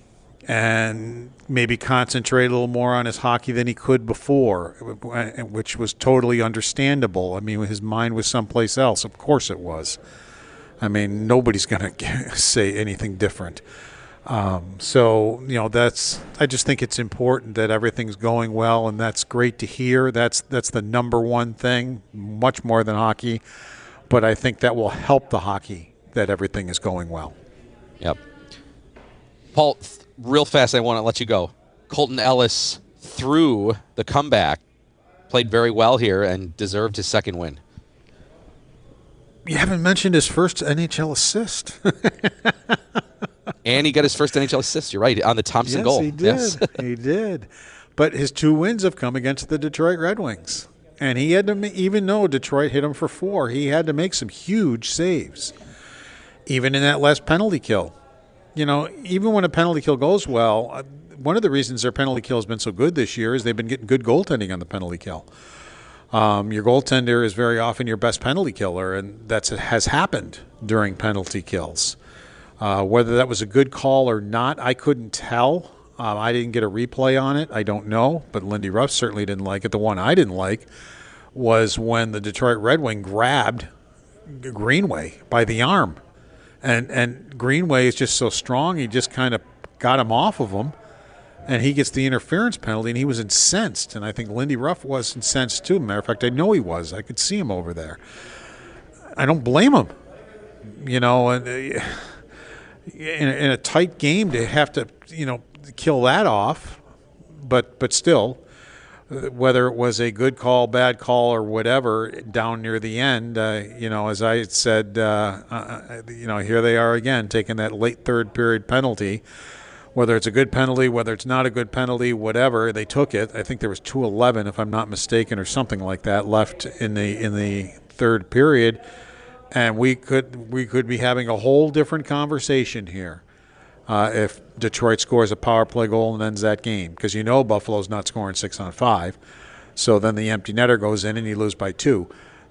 and maybe concentrate a little more on his hockey than he could before, which was totally understandable. I mean, his mind was someplace else. Of course it was. I mean, nobody's going to say anything different. Um, so, you know, that's, I just think it's important that everything's going well, and that's great to hear. That's, that's the number one thing, much more than hockey. But I think that will help the hockey, that everything is going well. Yep. Paul, th- real fast, I want to let you go. Colton Ellis, through the comeback, played very well here and deserved his second win. You haven't mentioned his first N H L assist. And he got his first N H L assist, you're right, on the Thompson yes, goal. He did. Yes, he did. But his two wins have come against the Detroit Red Wings. And he had to, even though Detroit hit him for four, he had to make some huge saves, even in that last penalty kill. You know, even when a penalty kill goes well, one of the reasons their penalty kill has been so good this year is they've been getting good goaltending on the penalty kill. Um, your goaltender is very often your best penalty killer, and that has happened during penalty kills. Uh, whether that was a good call or not, I couldn't tell. Um, I didn't get a replay on it. I don't know, but Lindy Ruff certainly didn't like it. The one I didn't like was when the Detroit Red Wing grabbed Greenway by the arm. And and Greenway is just so strong, he just kind of got him off of him, and he gets the interference penalty, and he was incensed. And I think Lindy Ruff was incensed too. Matter of fact, I know he was. I could see him over there. I don't blame him. You know, and uh, in, in a tight game to have to, you know, kill that off, but but still, whether it was a good call, bad call, or whatever, down near the end, uh, you know, as I said, uh, uh, you know, here they are again, taking that late third period penalty. Whether it's a good penalty, whether it's not a good penalty, whatever, they took it. I think there was two eleven, if I'm not mistaken, or something like that, left in the in the third period, and we could we could be having a whole different conversation here. Uh, if Detroit scores a power play goal and ends that game, because you know Buffalo's not scoring six on five, so then the empty netter goes in and you lose by two.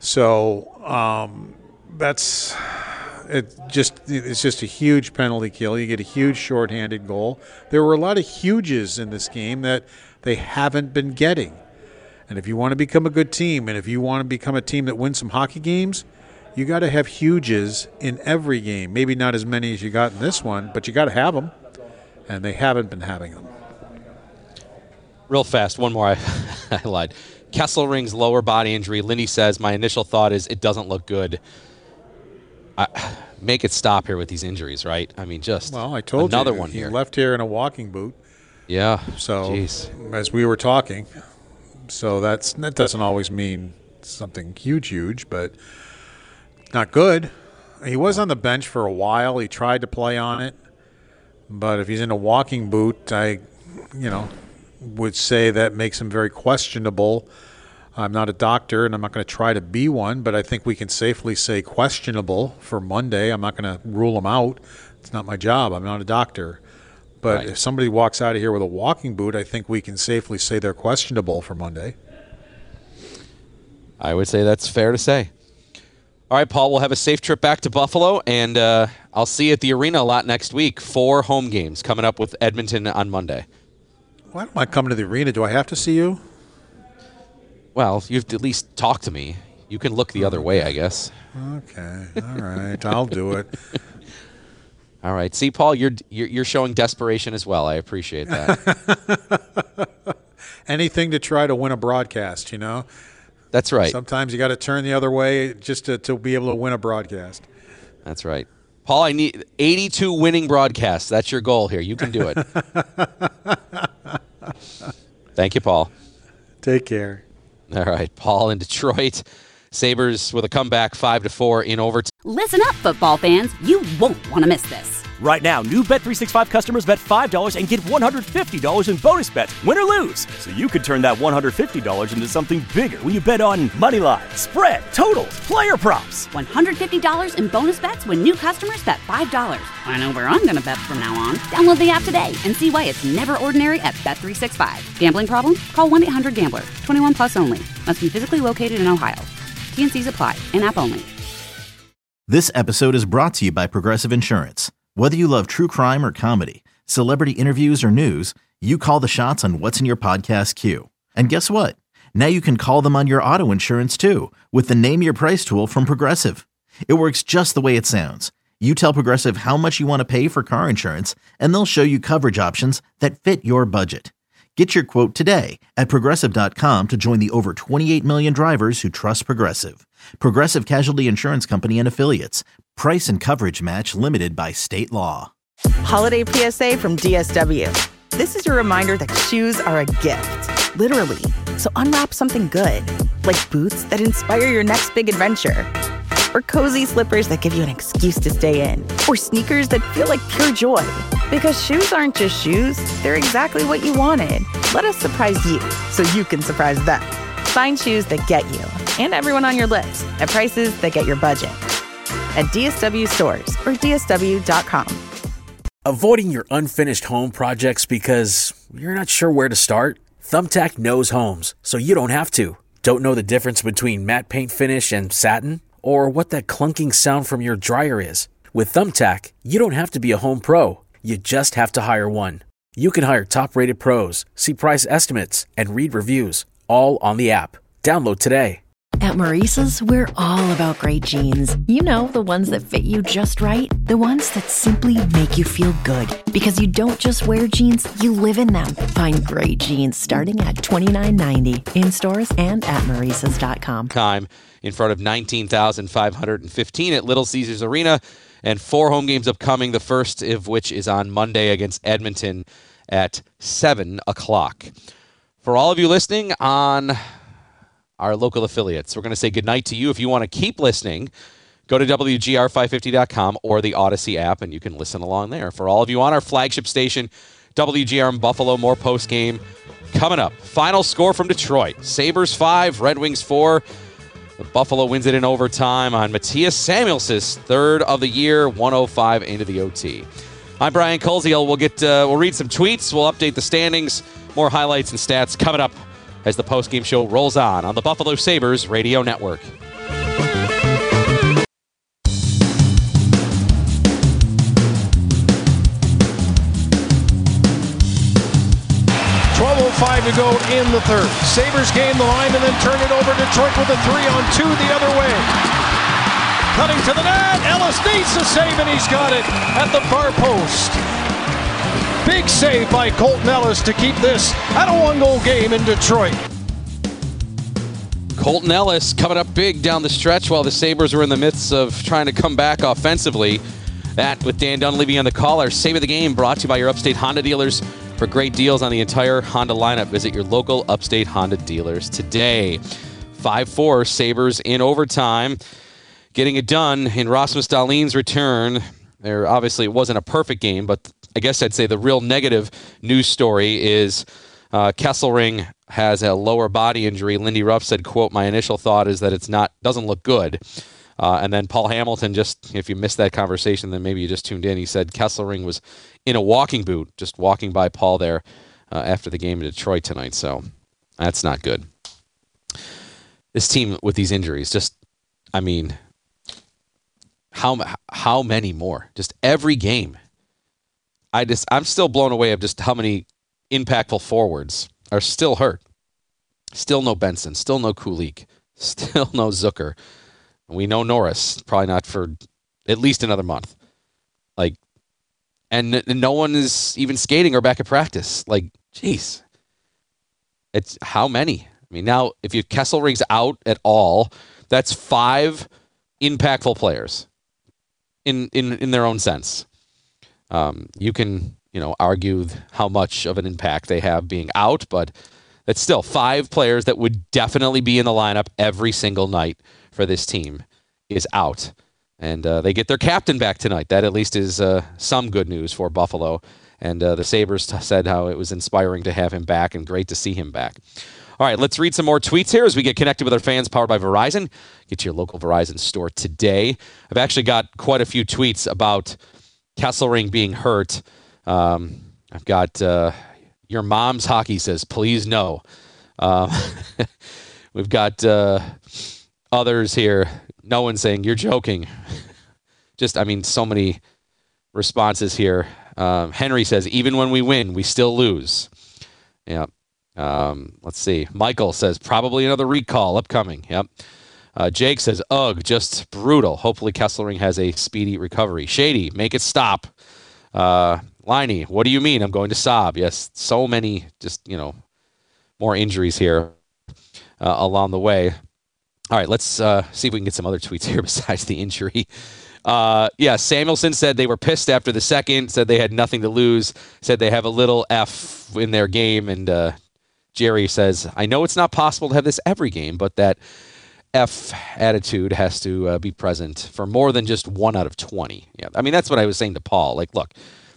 So um, that's it. Just it's just a huge penalty kill. You get a huge shorthanded goal. There were a lot of huges in this game that they haven't been getting. And if you want to become a good team, and if you want to become a team that wins some hockey games, you got to have huges in every game. Maybe not as many as you got in this one, but you got to have them, and they haven't been having them. Real fast, one more. I, I lied. Kesselring's lower body injury. Lindy says, my initial thought is it doesn't look good. I, make it stop here with these injuries, right? I mean, just well, I told another you, one he here. left here in a walking boot. Yeah. So Jeez. As we were talking, so that's that doesn't always mean something huge, huge, but not good. He was on the bench for a while. He tried to play on it, but if he's in a walking boot, I, you know, would say that makes him very questionable. I'm not a doctor, and I'm not going to try to be one, but I think we can safely say questionable for Monday. I'm not going to rule him out. It's not my job. I'm not a doctor. But right. If somebody walks out of here with a walking boot, I think we can safely say they're questionable for Monday. I would say that's fair to say. All right, Paul, we'll have a safe trip back to Buffalo, and uh, I'll see you at the arena a lot next week. Four home games coming up with Edmonton on Monday. Why don't I come to the arena? Do I have to see you? Well, you have to at least talk to me. You can look the other way, I guess. Okay. All right. I'll do it. All right. See, Paul, you're, you're you're showing desperation as well. I appreciate that. Anything to try to win a broadcast, you know? That's right. Sometimes you got to turn the other way just to, to be able to win a broadcast. That's right. Paul, I need eighty-two winning broadcasts. That's your goal here. You can do it. Thank you, Paul. Take care. All right. Paul in Detroit. Sabres with a comeback five to four in overtime. Listen up, football fans. You won't want to miss this. Right now, new Bet three sixty-five customers bet five dollars and get one hundred fifty dollars in bonus bets, win or lose. So you could turn that one hundred fifty dollars into something bigger when you bet on money line, spread, totals, player props. one hundred fifty dollars in bonus bets when new customers bet five dollars. I know where I'm going to bet from now on. Download the app today and see why it's never ordinary at Bet three sixty-five. Gambling problem? Call one eight hundred gambler. twenty-one plus only. Must be physically located in Ohio. T and C's apply. In-app only. This episode is brought to you by Progressive Insurance. Whether you love true crime or comedy, celebrity interviews or news, you call the shots on what's in your podcast queue. And guess what? Now you can call them on your auto insurance too with the Name Your Price tool from Progressive. It works just the way it sounds. You tell Progressive how much you want to pay for car insurance, and they'll show you coverage options that fit your budget. Get your quote today at Progressive dot com to join the over twenty-eight million drivers who trust Progressive. Progressive Casualty Insurance Company and Affiliates. Price and coverage match limited by state law. Holiday P S A from D S W. This is your reminder that shoes are a gift, literally. So unwrap something good, like boots that inspire your next big adventure, or cozy slippers that give you an excuse to stay in, or sneakers that feel like pure joy. Because shoes aren't just shoes, they're exactly what you wanted. Let us surprise you so you can surprise them. Find shoes that get you and everyone on your list at prices that get your budget. At D S W stores or D S W dot com. Avoiding your unfinished home projects because you're not sure where to start? Thumbtack knows homes, so you don't have to. Don't know the difference between matte paint finish and satin? Or what that clunking sound from your dryer is? With Thumbtack, you don't have to be a home pro. You just have to hire one. You can hire top-rated pros, see price estimates, and read reviews, all on the app. Download today. At Maurice's, we're all about great jeans. You know, the ones that fit you just right. The ones that simply make you feel good. Because you don't just wear jeans, you live in them. Find great jeans starting at twenty-nine ninety in stores and at Maurice's dot com. Time in front of nineteen thousand five hundred fifteen at Little Caesars Arena. And four home games upcoming, the first of which is on Monday against Edmonton at seven o'clock. For all of you listening on our local affiliates, we're going to say goodnight to you. If you want to keep listening, go to W G R five fifty dot com or the Odyssey app, and you can listen along there. For all of you on our flagship station, W G R in Buffalo, more post-game coming up. Final score from Detroit. Sabres five, Red Wings four. The Buffalo wins it in overtime on Matthias Samuels's third of the year, one oh five into the O T. I'm Brian Koziel. We'll get uh, we'll read some tweets. We'll update the standings. More highlights and stats coming up as the postgame show rolls on on the Buffalo Sabres Radio Network. twelve oh five to go in the third. Sabres gain the line and then turn it over. Detroit with a three on two the other way. Cutting to the net. Ellis needs to save, and he's got it at the far post. Big save by Colton Ellis to keep this at a one-goal game in Detroit. Colton Ellis coming up big down the stretch while the Sabres were in the midst of trying to come back offensively. That with Dan Dunleavy on the call. Our Save of the Game brought to you by your Upstate Honda dealers. For great deals on the entire Honda lineup, visit your local Upstate Honda dealers today. five four Sabres in overtime. Getting it done in Rasmus Dahlin's return. There obviously it wasn't a perfect game, but I guess I'd say the real negative news story is uh, Kesselring has a lower body injury. Lindy Ruff said, quote, "My initial thought is that it's not doesn't look good." Uh, and then Paul Hamilton, just if you missed that conversation, then maybe you just tuned in. He said Kesselring was in a walking boot, just walking by Paul there uh, after the game in Detroit tonight. So that's not good. This team with these injuries, just, I mean, how how many more? Just every game. I just I'm still blown away of just how many impactful forwards are still hurt. Still no Benson. Still no Kulik. Still no Zucker. We know Norris. Probably not for at least another month. Like, and no one is even skating or back at practice. Like, jeez. It's how many? I mean, now, if you Kesselring's out at all, that's five impactful players in, in, in their own sense. Um, you can, you know, argue how much of an impact they have being out, but it's still five players that would definitely be in the lineup every single night for this team is out. And uh, they get their captain back tonight. That at least is uh, some good news for Buffalo. And uh, the Sabres t- said how it was inspiring to have him back and great to see him back. All right, let's read some more tweets here as we get connected with our fans powered by Verizon. Get to your local Verizon store today. I've actually got quite a few tweets about Kesselring being hurt. Um, I've got uh, your mom's hockey says, please no. Uh, we've got uh, others here. No one saying, you're joking. Just, I mean, so many responses here. Um, Henry says, even when we win, we still lose. Yeah. Um, let's see. Michael says, probably another recall upcoming. Yep. Uh, Jake says, ugh, just brutal. Hopefully Kesselring has a speedy recovery. Shady, make it stop. Uh, Liney, what do you mean? I'm going to sob. Yes, so many, just, you know, more injuries here uh, along the way. All right, let's uh, see if we can get some other tweets here besides the injury. Uh, yeah, Samuelson said they were pissed after the second, said they had nothing to lose, said they have a little F in their game, and uh, Jerry says, I know it's not possible to have this every game, but that F attitude has to uh, be present for more than just one out of twenty. Yeah, I mean, that's what I was saying to Paul. Like, look,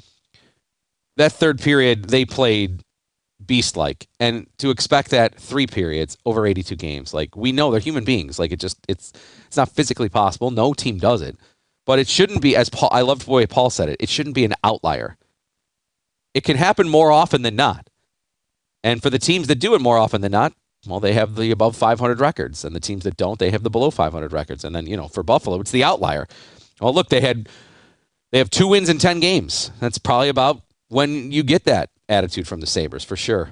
that third period, they played beast-like, and to expect that three periods over eighty-two games, like, we know they're human beings. Like, it just, it's it's not physically possible. No team does it. But it shouldn't be, as Paul, I loved the way Paul said it, it shouldn't be an outlier. It can happen more often than not. And for the teams that do it more often than not, well, they have the above five hundred records. And the teams that don't, they have the below five hundred records. And then, you know, for Buffalo, it's the outlier. Well, look, they had they have two wins in ten games. That's probably about when you get that attitude from the Sabres, for sure.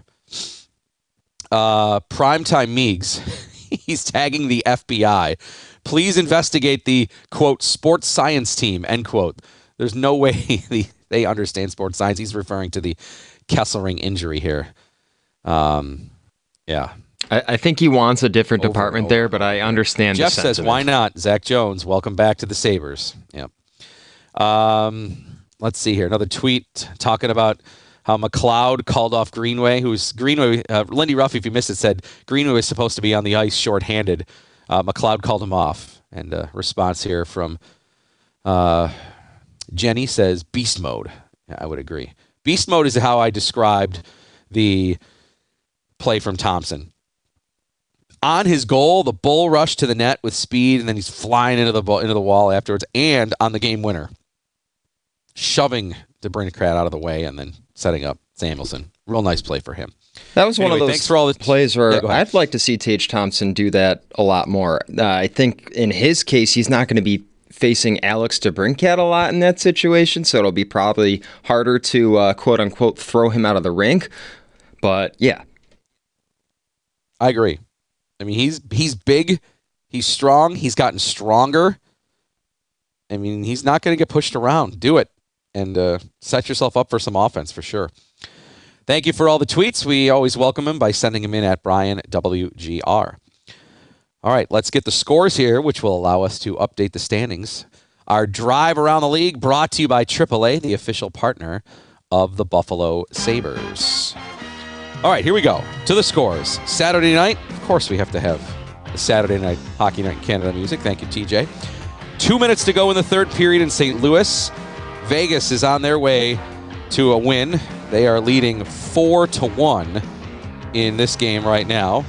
Uh, Primetime Meigs, he's tagging the F B I. Please investigate the, quote, sports science team, end quote. There's no way the, they understand sports science. He's referring to the Kesselring injury here. Um, yeah. I, I think he wants a different over department there, but I understand Jeff the sentiment. says, why not? Zach Jones, welcome back to the Sabres. Yep. Um, let's see here. Another tweet talking about how McLeod called off Greenway, who's Greenway, uh, Lindy Ruff, if you missed it, said Greenway was supposed to be on the ice shorthanded. Uh, McLeod called him off. And a response here from uh, Jenny says, beast mode. Yeah, I would agree. Beast mode is how I described the play from Thompson. On his goal, the bull rush to the net with speed, and then he's flying into the ball, into the wall afterwards, and on the game winner, shoving DeBrincat out of the way and then setting up Samuelson. Real nice play for him. That was anyway, one of those thanks for all the plays where yeah, I'd like to see Tage Thompson do that a lot more. Uh, I think in his case, he's not going to be facing Alex DeBrincat a lot in that situation, so it'll be probably harder to, uh, quote-unquote, throw him out of the rink. But, yeah. I agree. I mean, he's he's big, he's strong, he's gotten stronger. I mean, he's not going to get pushed around. Do it, and uh, set yourself up for some offense for sure. Thank you for all the tweets. We always welcome them by sending them in at Brian W G R. All right, let's get the scores here, which will allow us to update the standings. Our drive around the league brought to you by triple A, the official partner of the Buffalo Sabres. All right, here we go. To the scores. Saturday night, of course we have to have the Saturday Night Hockey Night in Canada music. Thank you, T J. Two minutes to go in the third period in Saint Louis. Vegas is on their way to a win. They are leading four to one in this game right now.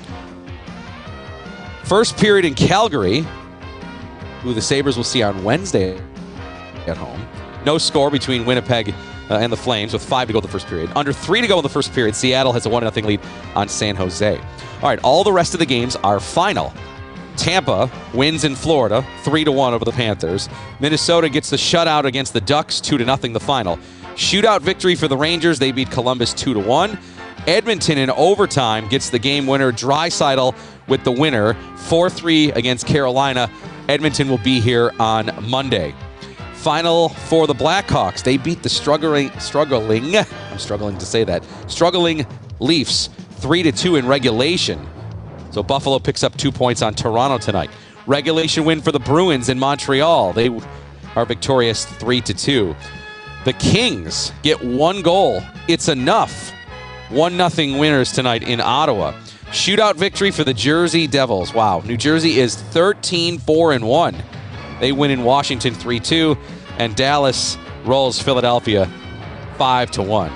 First period in Calgary, who the Sabres will see on Wednesday at home. No score between Winnipeg uh, and the Flames with five to go in the first period. Under three to go in the first period, Seattle has a one nothing lead on San Jose. All right, all the rest of the games are final. Tampa wins in Florida, three to one over the Panthers. Minnesota gets the shutout against the Ducks, two to nothing the final. Shootout victory for the Rangers. They beat Columbus two to one. Edmonton in overtime gets the game winner. Draisaitl with the winner. four three against Carolina. Edmonton will be here on Monday. Final for the Blackhawks. They beat the struggling, struggling, I'm struggling to say that, struggling Leafs three to two in regulation. So Buffalo picks up two points on Toronto tonight. Regulation win for the Bruins in Montreal. They are victorious three to two. The Kings get one goal. It's enough. one nothing winners tonight in Ottawa. Shootout victory for the Jersey Devils. Wow, New Jersey is thirteen four and one. They win in Washington three two, and Dallas rolls Philadelphia five to one.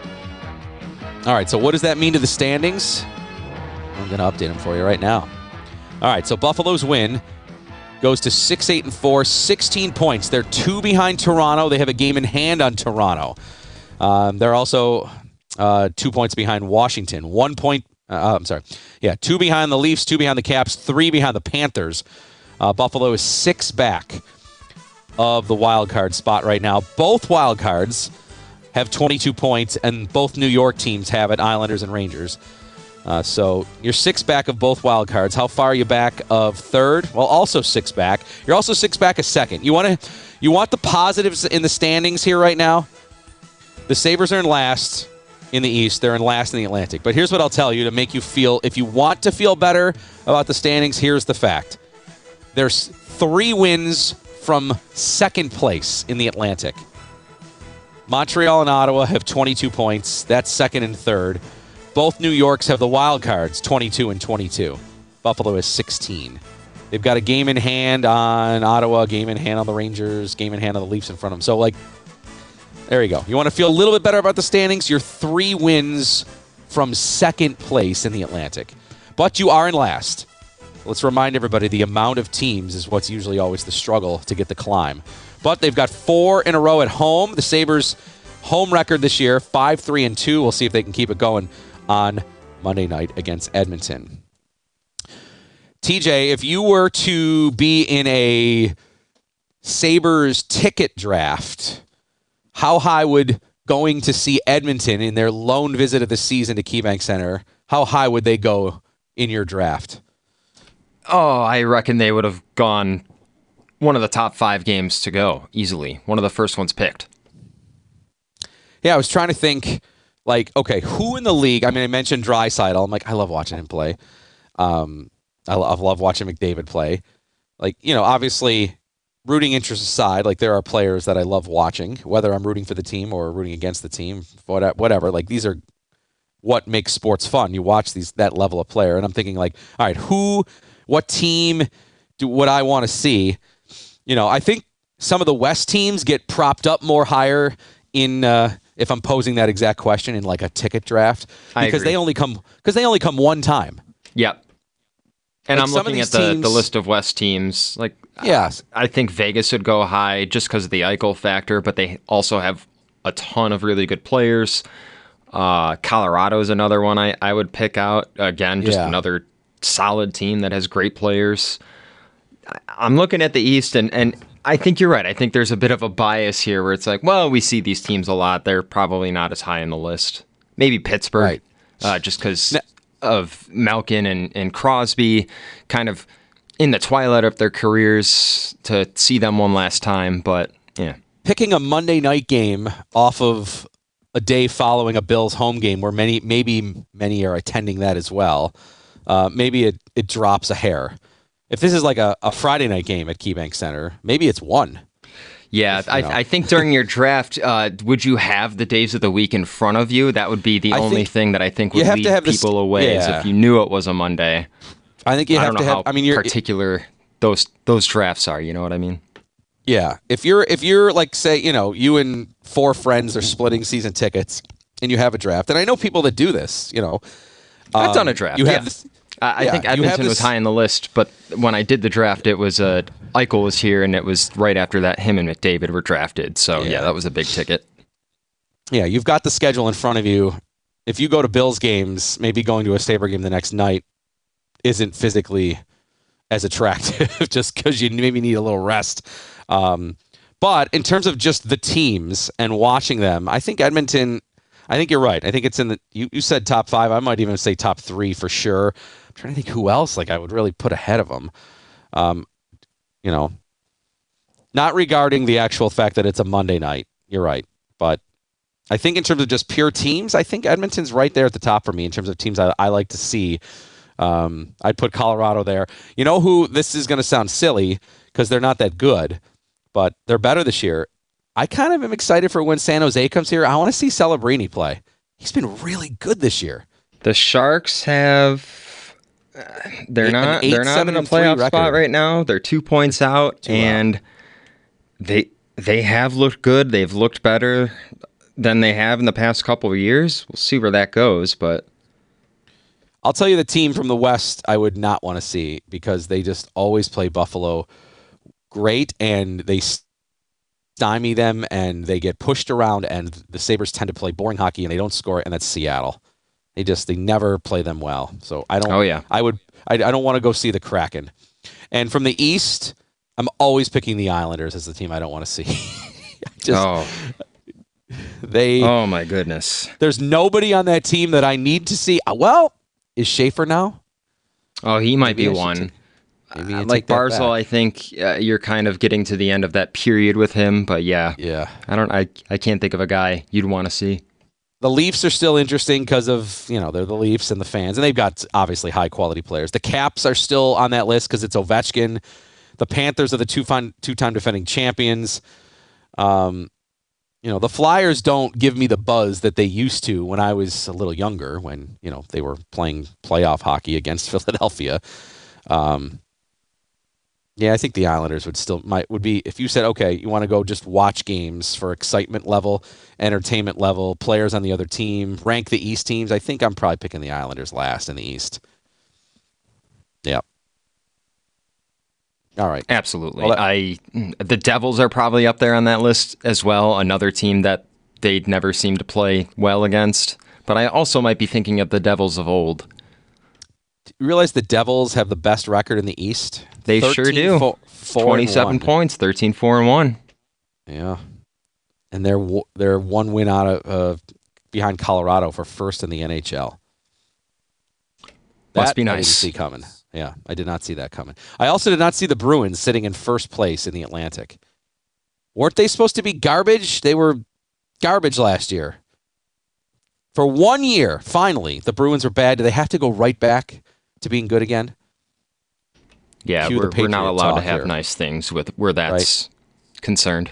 All right, so what does that mean to the standings? I'm going to update them for you right now. All right, so Buffalo's win goes to six eight and four, sixteen points. They're two behind Toronto. They have a game in hand on Toronto. Um, they're also uh, two points behind Washington. One point, uh, I'm sorry. Yeah, two behind the Leafs, two behind the Caps, three behind the Panthers. Uh, Buffalo is six back of the wild card spot right now. Both wild cards have twenty-two points, and both New York teams have it, Islanders and Rangers. Uh, so you're six back of both wild cards. How far are you back of third? Well, also six back. You're also six back of second. You want to, you want the positives in the standings here right now? The Sabres are in last in the East. They're in last in the Atlantic. But here's what I'll tell you to make you feel, if you want to feel better about the standings, here's the fact. There's three wins from second place in the Atlantic. Montreal and Ottawa have twenty-two points. That's second and third. Both New Yorks have the wild cards, twenty-two and twenty-two. Buffalo is sixteen. They've got a game in hand on Ottawa, game in hand on the Rangers, game in hand on the Leafs in front of them. So, like, there you go. You want to feel a little bit better about the standings? You're three wins from second place in the Atlantic. But you are in last. Let's remind everybody the amount of teams is what's usually always the struggle to get the climb. But they've got four in a row at home. The Sabres' home record this year, five three and two. We'll see if they can keep it going on Monday night against Edmonton. T J, if you were to be in a Sabres ticket draft, how high would going to see Edmonton in their lone visit of the season to KeyBank Center, how high would they go in your draft? Oh, I reckon they would have gone one of the top five games to go, easily. One of the first ones picked. Yeah, I was trying to think, like, okay, who in the league? I mean, I mentioned Draisaitl. I'm like, I love watching him play. Um, I love, love watching McDavid play. Like, you know, obviously, rooting interest aside, like, there are players that I love watching, whether I'm rooting for the team or rooting against the team, whatever. Like, these are what makes sports fun. You watch these that level of player, and I'm thinking, like, all right, who, what team do would I want to see? You know, I think some of the West teams get propped up more higher in. Uh, If I'm posing that exact question in like a ticket draft, because they only come because they only come one time. Yep. And like I'm looking at the, teams, the list of West teams. Like, yes, I, I think Vegas would go high just because of the Eichel factor, but they also have a ton of really good players. Uh, Colorado is another one I, I would pick out. Again, just yeah. another solid team that has great players. I, I'm looking at the East, and and. I think you're right. I think there's a bit of a bias here where it's like, well, we see these teams a lot. They're probably not as high on the list. Maybe Pittsburgh, right. uh, just because of Malkin and, and Crosby kind of in the twilight of their careers to see them one last time. But, yeah. Picking a Monday night game off of a day following a Bills home game where many maybe many are attending that as well, uh, maybe it, it drops a hair. If this is like a, a Friday night game at KeyBank Center, maybe it's one. Yeah, if, I, I think during your draft, uh, would you have the days of the week in front of you? That would be the I only thing that I think would lead people this, away yeah. is if you knew it was a Monday. I think you I have don't to know have. How I mean, you're, particular those those drafts are. You know what I mean? Yeah. If you're if you're like say you know you and four friends are splitting season tickets and you have a draft, and I know people that do this. You know, I've um, done a draft. You have yeah. this. I yeah, think Edmonton was high on the list, but when I did the draft, it was uh, Eichel was here, and it was right after that him and McDavid were drafted. So, yeah. yeah, that was a big ticket. Yeah, you've got the schedule in front of you. If you go to Bills games, maybe going to a Sabre game the next night isn't physically as attractive just because you maybe need a little rest. Um, but in terms of just the teams and watching them, I think Edmonton, I think you're right. I think it's in the. You, you said top five. I might even say top three for sure. I'm trying to think who else like I would really put ahead of them. Um, you know, not regarding the actual fact that it's a Monday night. You're right, but I think in terms of just pure teams, I think Edmonton's right there at the top for me in terms of teams I, I like to see. Um, I'd put Colorado there. You know who? This is going to sound silly because they're not that good, but they're better this year. I kind of am excited for when San Jose comes here. I want to see Celebrini play. He's been really good this year. The Sharks have uh, they're Eight- not an eight, they're not seven, in a and three playoff record. spot right now. They're two points out, Two and out. they they have looked good. They've looked better than they have in the past couple of years. We'll see where that goes, but I'll tell you the team from the West I would not want to see because they just always play Buffalo great, and they stymie them, and they get pushed around, and the Sabres tend to play boring hockey, and they don't score, and that's Seattle. They just they never play them well. So I don't. Oh, yeah. I would. I, I don't want to go see the Kraken. And from the East, I'm always picking the Islanders as the team I don't want to see. just, oh, they. oh my goodness. There's nobody on that team that I need to see. Well, is Schaefer now? Oh, he might Maybe be I should one. take- maybe I Uh, take like that Barzal, back. I think uh, you're kind of getting to the end of that period with him. But yeah, Yeah. I don't. I I can't think of a guy you'd want to see. The Leafs are still interesting because of, you know, they're the Leafs and the fans, and they've got obviously high quality players. The Caps are still on that list because it's Ovechkin. The Panthers are the two fin- two-time defending champions. Um, you know, the Flyers don't give me the buzz that they used to when I was a little younger, when, you know, they were playing playoff hockey against Philadelphia. Um, yeah, I think the Islanders would still might would be, if you said, okay, you want to go just watch games for excitement level, entertainment level, players on the other team, rank the East teams, I think I'm probably picking the Islanders last in the East. Yep. All right. Absolutely. Well, that- I the Devils are probably up there on that list as well. Another team that they'd never seem to play well against. But I also might be thinking of the Devils of old. You realize the Devils have the best record in the East? They sure do. Fo- four and twenty-seven one. points, thirteen four and one. Yeah. And they're w- they're one win out of uh, behind Colorado for first in the N H L. Must That be I didn't nice. see coming. Yeah, I did not see that coming. I also did not see the Bruins sitting in first place in the Atlantic. Weren't they supposed to be garbage? They were garbage last year. For one year, finally, the Bruins were bad. Do they have to go right back to being good again? Yeah, Cue the we're, we're not Patriot allowed to talk have here. nice things with where that's concerned.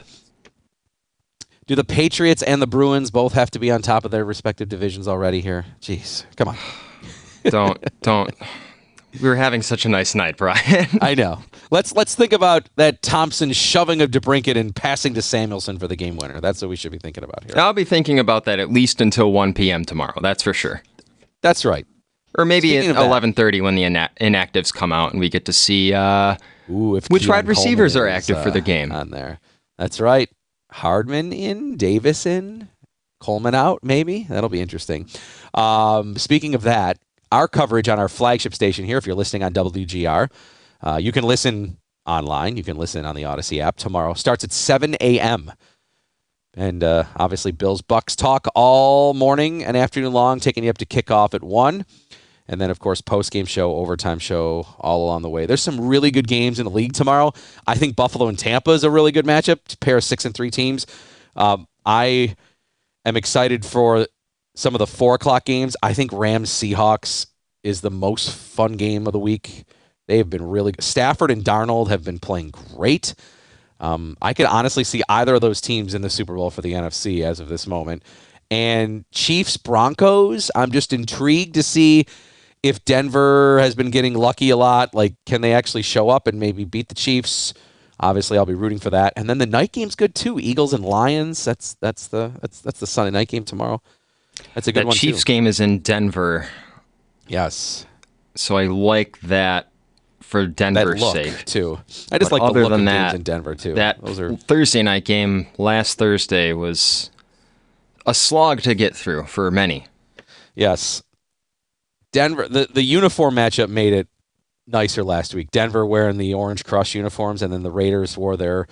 Do the Patriots and the Bruins both have to be on top of their respective divisions already here? Jeez, come on. Don't don't. We were having such a nice night, Brian. I know. Let's let's think about that Thompson shoving of DeBrincat and passing to Samuelson for the game winner. That's what we should be thinking about here. I'll be thinking about that at least until one p.m. tomorrow. That's for sure. That's right. Or maybe Speaking at of that- eleven thirty when the ina- inactives come out and we get to see uh, Ooh, if which Keon wide receivers Coleman are is, active for the uh, game. on there. That's right. Hardman in, Davis in, Coleman out, maybe. That'll be interesting. Um, speaking of that, our coverage on our flagship station here, if you're listening on W G R, uh, you can listen online. You can listen on the Odyssey app tomorrow. Starts at seven a.m. And uh, obviously, Bills Bucks talk all morning and afternoon long, taking you up to kickoff at one. And then, of course, post-game show, overtime show, all along the way. There's some really good games in the league tomorrow. I think Buffalo and Tampa is a really good matchup, to pair of six and three teams. Um, I am excited for some of the four o'clock games. I think Rams-Seahawks is the most fun game of the week. They have been really good. Stafford and Darnold have been playing great. Um, I could honestly see either of those teams in the Super Bowl for the N F C as of this moment. And Chiefs-Broncos, I'm just intrigued to see if Denver has been getting lucky a lot. Like, can they actually show up and maybe beat the Chiefs? Obviously, I'll be rooting for that. And then the night game's good too. Eagles and Lions. That's that's the that's that's the Sunday night game tomorrow. That's a good that one Chiefs too. game is in Denver. Yes. So I like that for Denver's That look, sake too. I just But like the other look than of that, games in Denver too. That Those are Thursday night game last Thursday was a slog to get through for many. Yes. Denver, the, the uniform matchup made it nicer last week. Denver wearing the Orange Crush uniforms, and then the Raiders wore their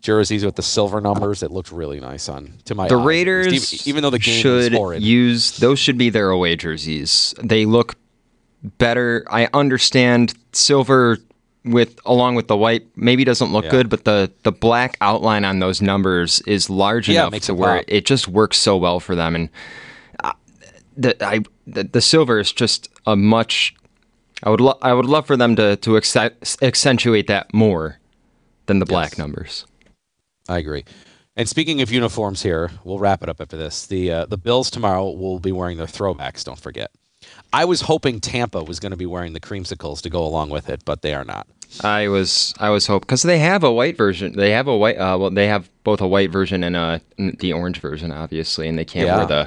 jerseys with the silver numbers. It looked really nice on to my The eye. Raiders even, even though the game should was horrid. use those should be their away jerseys. They look better. I understand silver with along with the white maybe doesn't look Yeah. good, but the the black outline on those numbers is large Yeah, it enough makes to it where pop. it just works so well for them. And uh, the I the, the silver is just a much. I would lo- I would love for them to to acce- accentuate that more than the black Yes. numbers. I agree. And speaking of uniforms here, we'll wrap it up after this. The uh, the Bills tomorrow will be wearing their throwbacks, don't forget. I was hoping Tampa was going to be wearing the creamsicles to go along with it, but they are not. I was I was hoping because they have a white version. They have a white. Uh, well, they have both a white version and a the orange version, obviously, and they can't Yeah. wear the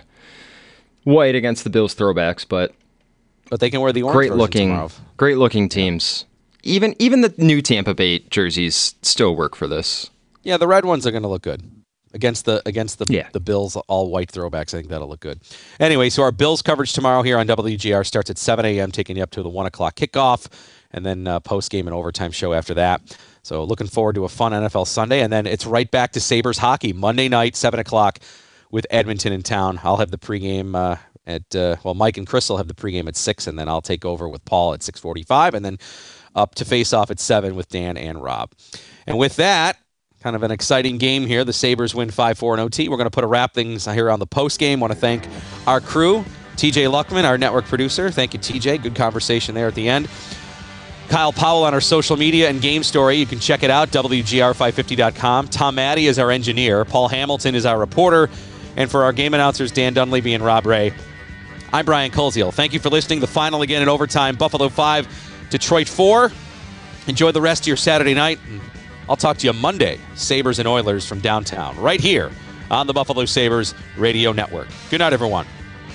white against the Bills throwbacks. But but they can wear the orange great version looking, tomorrow. great looking teams. Even even the new Tampa Bay jerseys still work for this. Yeah, the red ones are going to look good against the against the Yeah. the Bills all white throwbacks. I think that'll look good. Anyway, so our Bills coverage tomorrow here on W G R starts at seven a.m., taking you up to the one o'clock kickoff, and then uh, post game and overtime show after that. So looking forward to a fun N F L Sunday, and then it's right back to Sabres hockey Monday night, seven o'clock, with Edmonton in town. I'll have the pregame uh, at uh, well, Mike and Chris will have the pregame at six, and then I'll take over with Paul at six forty-five, and then up to face off at seven with Dan and Rob. And with that, kind of an exciting game here. The Sabres win five four in O T. We're going to put a wrap things here on the post game. Want to thank our crew, T J Luckman, our network producer. Thank you, T J. Good conversation there at the end. Kyle Powell on our social media and game story. You can check it out, W G R five fifty dot com. Tom Maddie is our engineer. Paul Hamilton is our reporter. And for our game announcers, Dan Dunleavy and Rob Ray, I'm Brian Koziel. Thank you for listening. The final again in overtime, Buffalo five, Detroit four. Enjoy the rest of your Saturday night. I'll talk to you Monday, Sabres and Oilers from downtown, right here on the Buffalo Sabres Radio Network. Good night, everyone.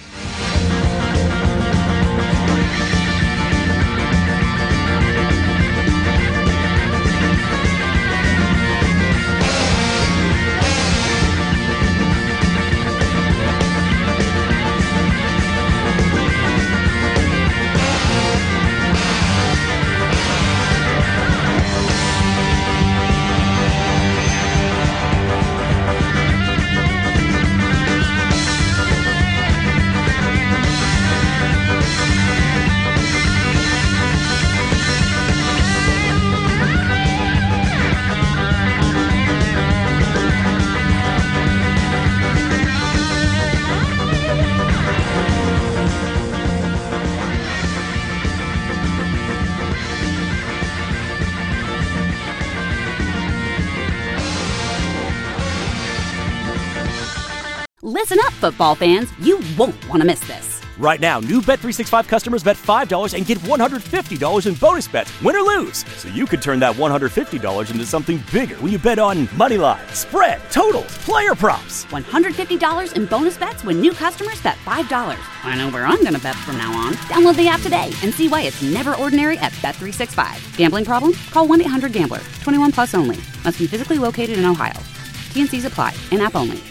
Listen up, football fans. You won't want to miss this. Right now, new Bet three sixty-five customers bet five dollars and get one hundred fifty dollars in bonus bets, win or lose. So you could turn that one hundred fifty dollars into something bigger when you bet on money line, spread, totals, player props. one hundred fifty dollars in bonus bets when new customers bet five dollars. I know where I'm going to bet from now on. Download the app today and see why it's never ordinary at Bet three sixty-five. Gambling problem? Call one eight hundred gambler. twenty-one plus only. Must be physically located in Ohio. T and C's apply. In-app only.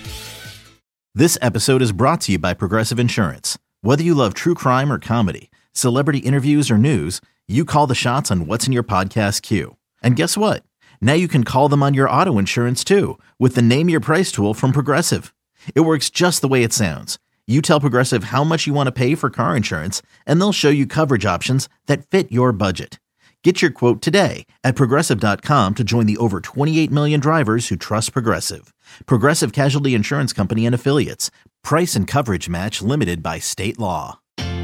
This episode is brought to you by Progressive Insurance. Whether you love true crime or comedy, celebrity interviews or news, you call the shots on what's in your podcast queue. And guess what? Now you can call them on your auto insurance too with the Name Your Price tool from Progressive. It works just the way it sounds. You tell Progressive how much you want to pay for car insurance, and they'll show you coverage options that fit your budget. Get your quote today at Progressive dot com to join the over twenty-eight million drivers who trust Progressive. Progressive Casualty Insurance Company and Affiliates. Price and coverage match limited by state law.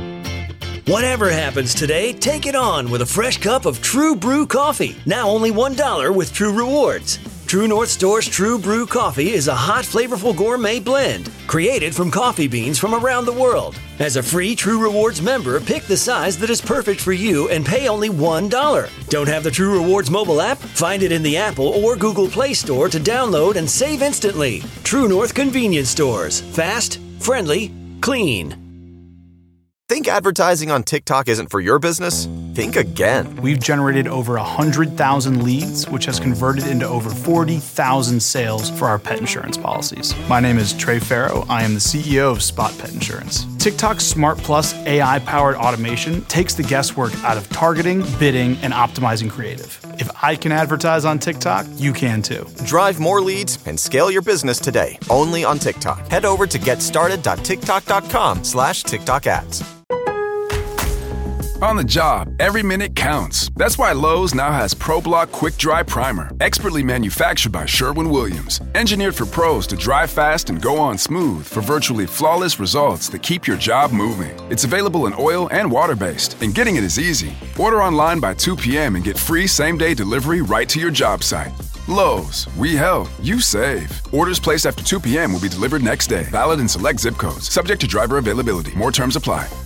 Whatever happens today, take it on with a fresh cup of True Brew coffee. Now only one dollar with True Rewards. True North Store's True Brew coffee is a hot, flavorful gourmet blend created from coffee beans from around the world. As a free True Rewards member, pick the size that is perfect for you and pay only one dollar. Don't have the True Rewards mobile app? Find it in the Apple or Google Play Store to download and save instantly. True North Convenience Stores. Fast, friendly, clean. Think advertising on TikTok isn't for your business? think again. We've generated over one hundred thousand leads, which has converted into over forty thousand sales for our pet insurance policies. My name is Trey Farrow. I am the C E O of Spot Pet Insurance. TikTok's Smart Plus A I-powered automation takes the guesswork out of targeting, bidding, and optimizing creative. If I can advertise on TikTok, you can too. Drive more leads and scale your business today, only on TikTok. Head over to getstarted.tiktok.com slash TikTok ads. On the job, every minute counts. That's why Lowe's now has ProBlock Quick Dry Primer, expertly manufactured by Sherwin-Williams. Engineered for pros to dry fast and go on smooth for virtually flawless results that keep your job moving. It's available in oil and water-based, and getting it is easy. Order online by two p.m. and get free same-day delivery right to your job site. Lowe's, we help, you save. Orders placed after two p.m. will be delivered next day. Valid in select zip codes. Subject to driver availability. More terms apply.